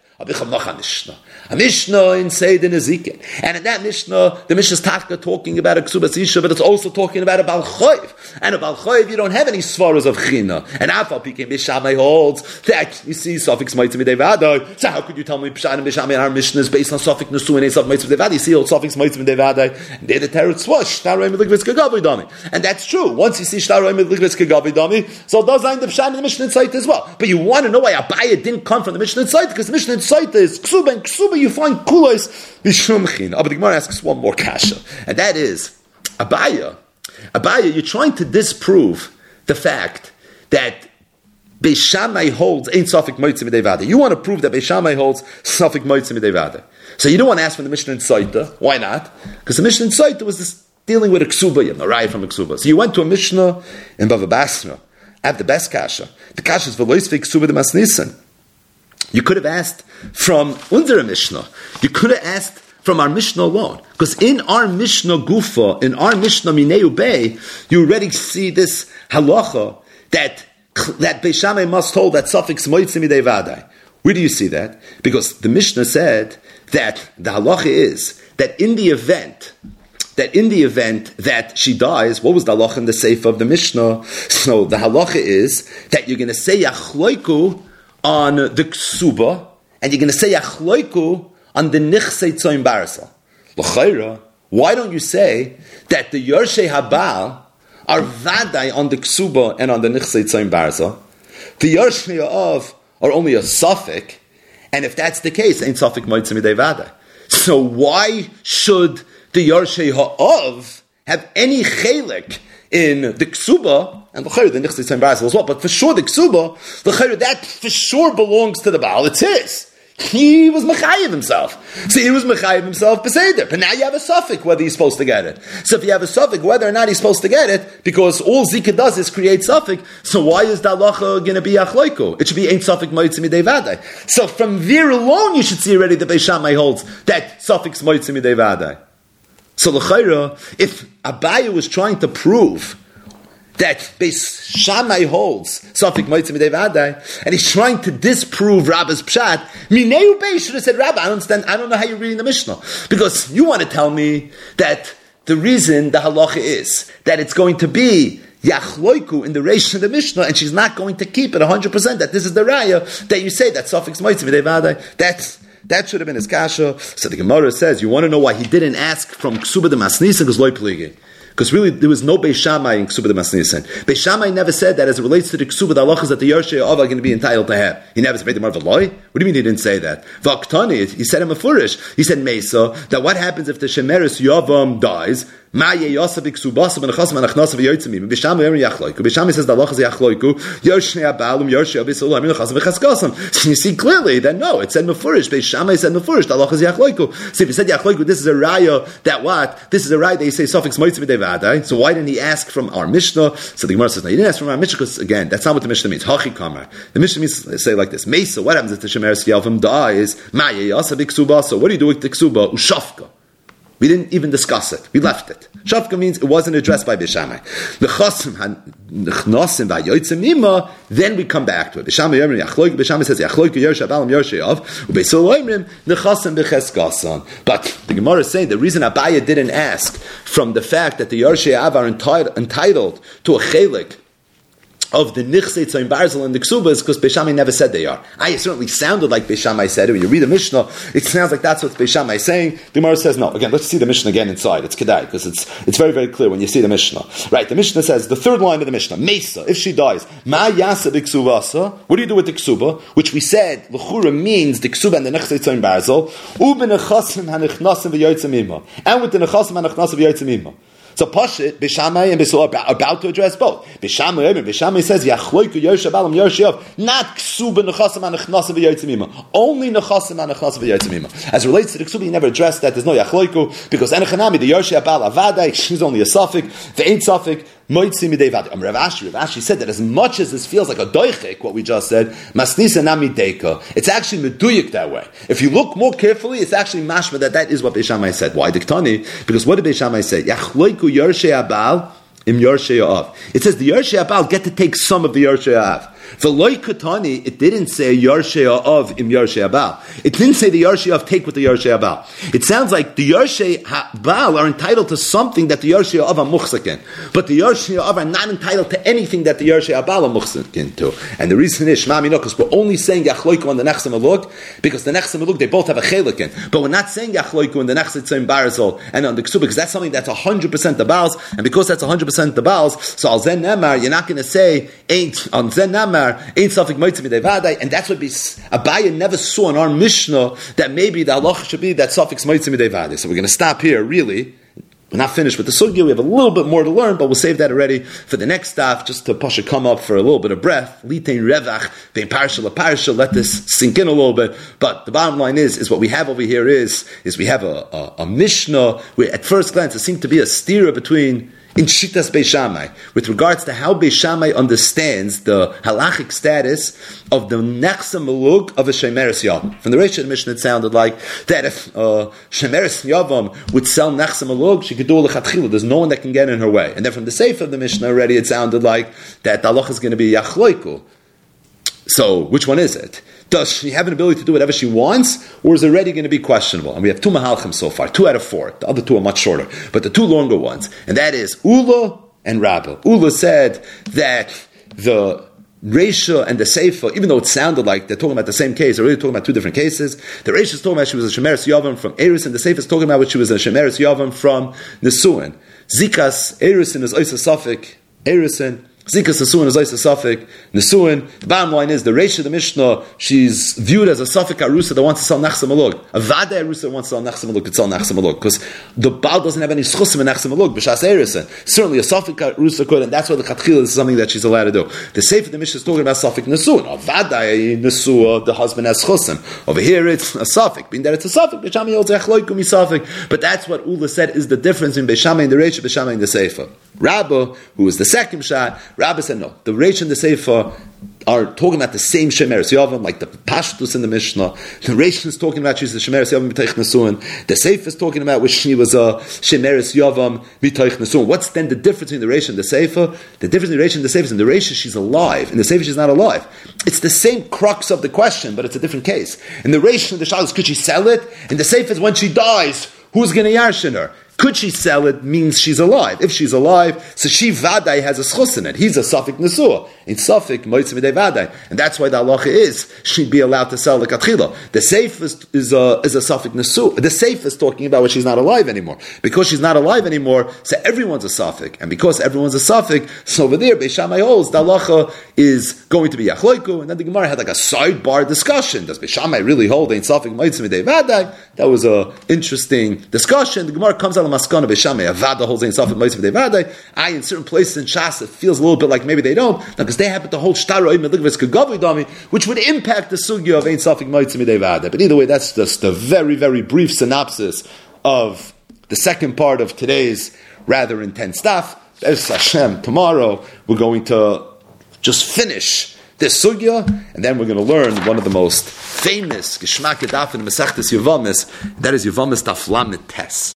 A Mishnah in Seder Nezikin. And in that Mishnah, the Mishnah is talking about a Ksubas Isha, but it's also talking about a Baal Choiv. And a Baal Choiv, you don't have any svaras of China. And Afal Pikim Beis Shammai holds that you see Safek Moitzim Midei Vada. So how could you tell me Pshat and Beis Shammai our Mishnah is based on Safek Nesu and Safek Moitzim Midei Vada? You see old Safek Moitzim Midei Vada. And they're the Teretz Swash. And that's true. Once you see Shtaroi Midlikvis Kegavidami, so those are the Pshat in the Mishnah Tzait as well. But you want to know why Abaya didn't come from the Mishnah Tzait, because the Mishnah Tzait is Ksuba, and Ksuba you find Kulos Bishum China. But the Gemara asks one more kasha, and that is Abaya, you're trying to disprove the fact that Beis Shammai holds Ein Safek Moitzim Midei Vada. You want to prove that Beis Shammai holds Safek Moitzim Midei Vada. So you don't want to ask from the Mishnah Tzait. Why not? Because the Mishnah Tzait was this dealing with a ksuba, a raya from a ksuba. So you went to a Mishnah in Bava Basra. I have the best kasha. The kasha is v'loisvei ksuba de masnisan. You could have asked from unser Mishnah. You could have asked from our Mishnah alone. Because in our Mishnah Gufa, in our Mishnah Mineu Bey, you already see this halacha that Beis Shammai must hold that suffix moitzim midei vadai. Where do you see that? Because the Mishnah said that the halacha is that in the event that she dies, what was the halacha in the seif of the Mishnah? So the halacha is that you're going to say yachloiku on the ksuba, and you're going to say yachloiku on the nichsei tzoyim barasal. L'chayra, why don't you say that the yorshei habal are vadai on the ksuba and on the nichsei tzoyim barasal? The yorshei of are only a suffix, and if that's the case, ain't suffix moitzim midei vadai. So why should the Yarshei Ha'av have any chelik in the Ksuba, and the Nichsei Tzayim Barasel as well, but for sure the Ksuba, that for sure belongs to the Baal, it's his. He was Mechayiv himself. See, he was Mechayiv himself Beseder. But now you have a suffix whether he's supposed to get it. So if you have a suffix whether or not he's supposed to get it, because all Zika does is create suffix, so why is the halacha going to be Achloiko? It should be Ein Suffix Moitzim Midei Vadai. So from there alone you should see already the Beis Shammai holds that suffix Moitzim Midei Vadai. So l'chayra, if Abaya was trying to prove that Beis Shammai holds Safek Moitzim Midei Vadai, and he's trying to disprove Rabba's Pshat, Mineu Beis should have said, Rabba, I don't know how you're reading the Mishnah. Because you want to tell me that the reason the halacha is that it's going to be Yachloiku in the Reish of the Mishnah, and she's not going to keep it 100%, that this is the raya, that you say that Safek Moitzim Midei Vadai, that should have been his kasha. So the Gemara says, you want to know why he didn't ask from Ksuba de Masnisan, because loy pligi. Because really, there was no Beis Shammai in Ksuba de Masnisan. Beis Shammai never said that as it relates to the Ksuba, the halachas that the Yarshei of are going to be entitled to have. He never said, what do you mean he didn't say that? Vaktani, he said in Mefurish, he said Mesa, that what happens if the Shemeris Yavam dies? Ma yeyasa b'ksubasa b'nechasam anachnasa v'yoytzimim. Beis Shammai yachloiku. Beis Shammai says the halachas yachloiku. Yorshnei abalum yorshei abisul amin nechasam v'chaskasam. So you see clearly that no, it said mefurish. Beis Shammai said mefurish. The halachas yachloiku. So if you said yachloiku, this is a raya that what? This is a raya that you say suffix moitzim midei vadai. So why didn't he ask from our Mishnah? So the Gemara says no, he didn't ask from our Mishnah because again, that's not what the Mishnah means. Hachi kamar. The Mishnah means say like this. Mesa. What happens if the shemeres yavim dies? Ma yeyasa b'ksubasa. What do you do with the ksuba? Ushafka. We didn't even discuss it. We left it. Shafka means it wasn't addressed by Beis Shammai. Then we come back to it. Beis Shammai says, but the Gemara is saying the reason Abaya didn't ask from the fact that the Yarshei Av are entitled to a chelik of the Nichsei Tzayim Barzel and the Ksubas because Beis Shammai never said they are. It certainly sounded like Beis Shammai said it. When you read the Mishnah, it sounds like that's what Beis Shammai is saying. The Gemara says no. Again, let's see the Mishnah again inside. It's Kedai because it's very, very clear when you see the Mishnah. Right, the Mishnah says, the third line of the Mishnah, Mesa, if she dies, Ma Yasa B'Ksuvasa, what do you do with the Ksuba? Which we said, L'chura means the Ksuba and the Nichsei Tzayim Barzel, U'ben Nechasim HaNechnasim V'Yotzim Ima. And with the Nechasim HaNechnasim V'Yotzim Ima. So Pashit, Beis Shammai and Beis Hillel are about to address both. Beis Shammai says, Yachloiku Yosha Balam Yosheov, not Ksuba Nechasim HaNechnasim V'Yotzim Ima. Only Nechasim HaNechnasim V'Yotzim Ima. As it relates to the Ksuba, he never addressed that. There's no Yachloiku, because Enochanami, the Yoshea Bal Avadai, she's only a suffix, the ain't suffix, Moitzi Midei Vadi. Rav Ashi said that as much as this feels like a doichik, what we just said, Masnisa Nami Deika, it's actually meduyik that way. If you look more carefully, it's actually mashma that is what Beis Shammai said. Why Diktani? Because what did Beis Shammai say? Yachloiku Yarshei Abal im Yarshei Av. It says the Yarshei Abal get to take some of the Yarshei Av. V'loi Katani, it didn't say Yarshei Av im Yarshei Abal. It didn't say the Yarshei Av take with the Yarshei Abal. It sounds like the Yarshei Abal are entitled to something that the Yarshei Av are muchsakin. But the Yarshei Av are not entitled to anything that the Yarshei Abal are muchsakin to. And the reason is, Shema Mino, because we're only saying Yachloiku on the Nechsem Alug, because the Nechsem Alug, they both have a chelikin. But we're not saying Yachloiku on the Nechsem Tzayim Barzol and on the Ksuba, because that's something that's 100% the Baals, and because that's 100% the Baals, so Al Zen Nemar, you're not going to say, ain't on Zen Nemar, ain't Safik Moitzi Midei Vadai, and that's what Abaya never saw in our Mishnah that maybe the halacha should be that Safik Moitzi Midei Vadai. So we're going to stop here, really. We're not finished with the sugya. We have a little bit more to learn, but we'll save that already for the next staff, just to Pasha come up for a little bit of breath. Litein revach, vein parsha parsha. Let this sink in a little bit. But the bottom line is what we have over here is we have a Mishnah where at first glance it seems to be a stira between in Shitas Beis Shammai, with regards to how Beis Shammai understands the halachic status of the Nechsem Malug of a Shemeres Yavam. From the Reish of the Mishnah, it sounded like that if Shemeres Yavam would sell Nechsem Malug, she could do a lechatchila. There's no one that can get in her way. And then from the Seif of the Mishnah already, it sounded like that the halacha is going to be Yachloiku. So, which one is it? Does she have an ability to do whatever she wants, or is it already going to be questionable? And we have two mahalchim so far, 2 out of 4. The other 2 are much shorter, but the 2 longer ones, and that is Ula and Rabba. Ula said that the Reisha and the Seifa, even though it sounded like they're talking about the same case, they're really talking about 2 different cases. The Reisha is talking about she was a Shemeres Yavam from Eris, and the Seifa is talking about what she was a Shemeres Yavam from Nesuin. Zikas, Erisin is Oisa Safik, Erisin. Zikas Nesuin is Oisa Safik, Nesuin. The bottom line is the Reish of the Mishnah, she's viewed as a Safik Arusa that wants to sell Nechsem Malug. A Vada Arusa that wants to sell Nechsem Malug could sell Nechsem Malug, because the Baal doesn't have any Schusim in Nechsem Malug, B'shas Erisin. Certainly a Safik Arusa could, and that's why the Chatchil is something that she's allowed to do. The Seif of the Mishnah is talking about Safik Nesuin. A Vada Nesua, the husband has Schusim. Over here it's a Safik. Being that it's a Safik, Beis Shammai holds Echloikum Safik. But that's what Ula said is the difference in Beis Shammai and the Reish, Beis Shammai and the Seifa. Rabba, who was the second shot, Rabba said no. The Reish and the Seifa are talking about the same Shemeres Yavam, like the Pashtus in the Mishnah. The Reish is talking about she's the Shemeres Yavam B'Teich Nesuin. The Seifa is talking about which she was a Shemeres Yavam B'Teich Nesuin. What's then the difference between the Reish and the Seifa? The difference between the Reish and the Seifa is in the Reish she's alive, in the Seifa she's not alive. It's the same crux of the question, but it's a different case. In the Reish and the Shal is could she sell it? In the Seifa is when she dies, who's going to yarshin her? Could she sell it means she's alive. If she's alive, so she Vadai has a schus in it. He's a Safik Nesua. In Safik, Moitzi Midei Vadai. And that's why the halacha is, she'd be allowed to sell the Katchila. The safest is a Safik Nesua. The safe is talking about when she's not alive anymore. Because she's not alive anymore, so everyone's a Safik. And because everyone's a Safik, so over there, Beis Shammai holds, the halacha is going to be Yachloiku. And then the Gemara had like a sidebar discussion. Does Beis Shammai really hold in Safik, Moitzi Midei Vadai? That was an interesting discussion. The Gemara comes out of Maskana Beis Shammai, Avada holds in Safik Moitzi Midei Vadai. In certain places in Shas, it feels a little bit like maybe they don't, because they happen to hold Shtaroi Meligvis Kagavi Dami, which would impact the sugya of Ein Safik Moitzi Midei Vadai. But either way, that's just a very, very brief synopsis of the second part of today's rather intense stuff. There's Hashem. Tomorrow, we're going to just finish this sugya, and then we're going to learn one of the most famous Geshmak Daf in Masechtas Yevamis, that is Yevamis Daf Lamed Tes.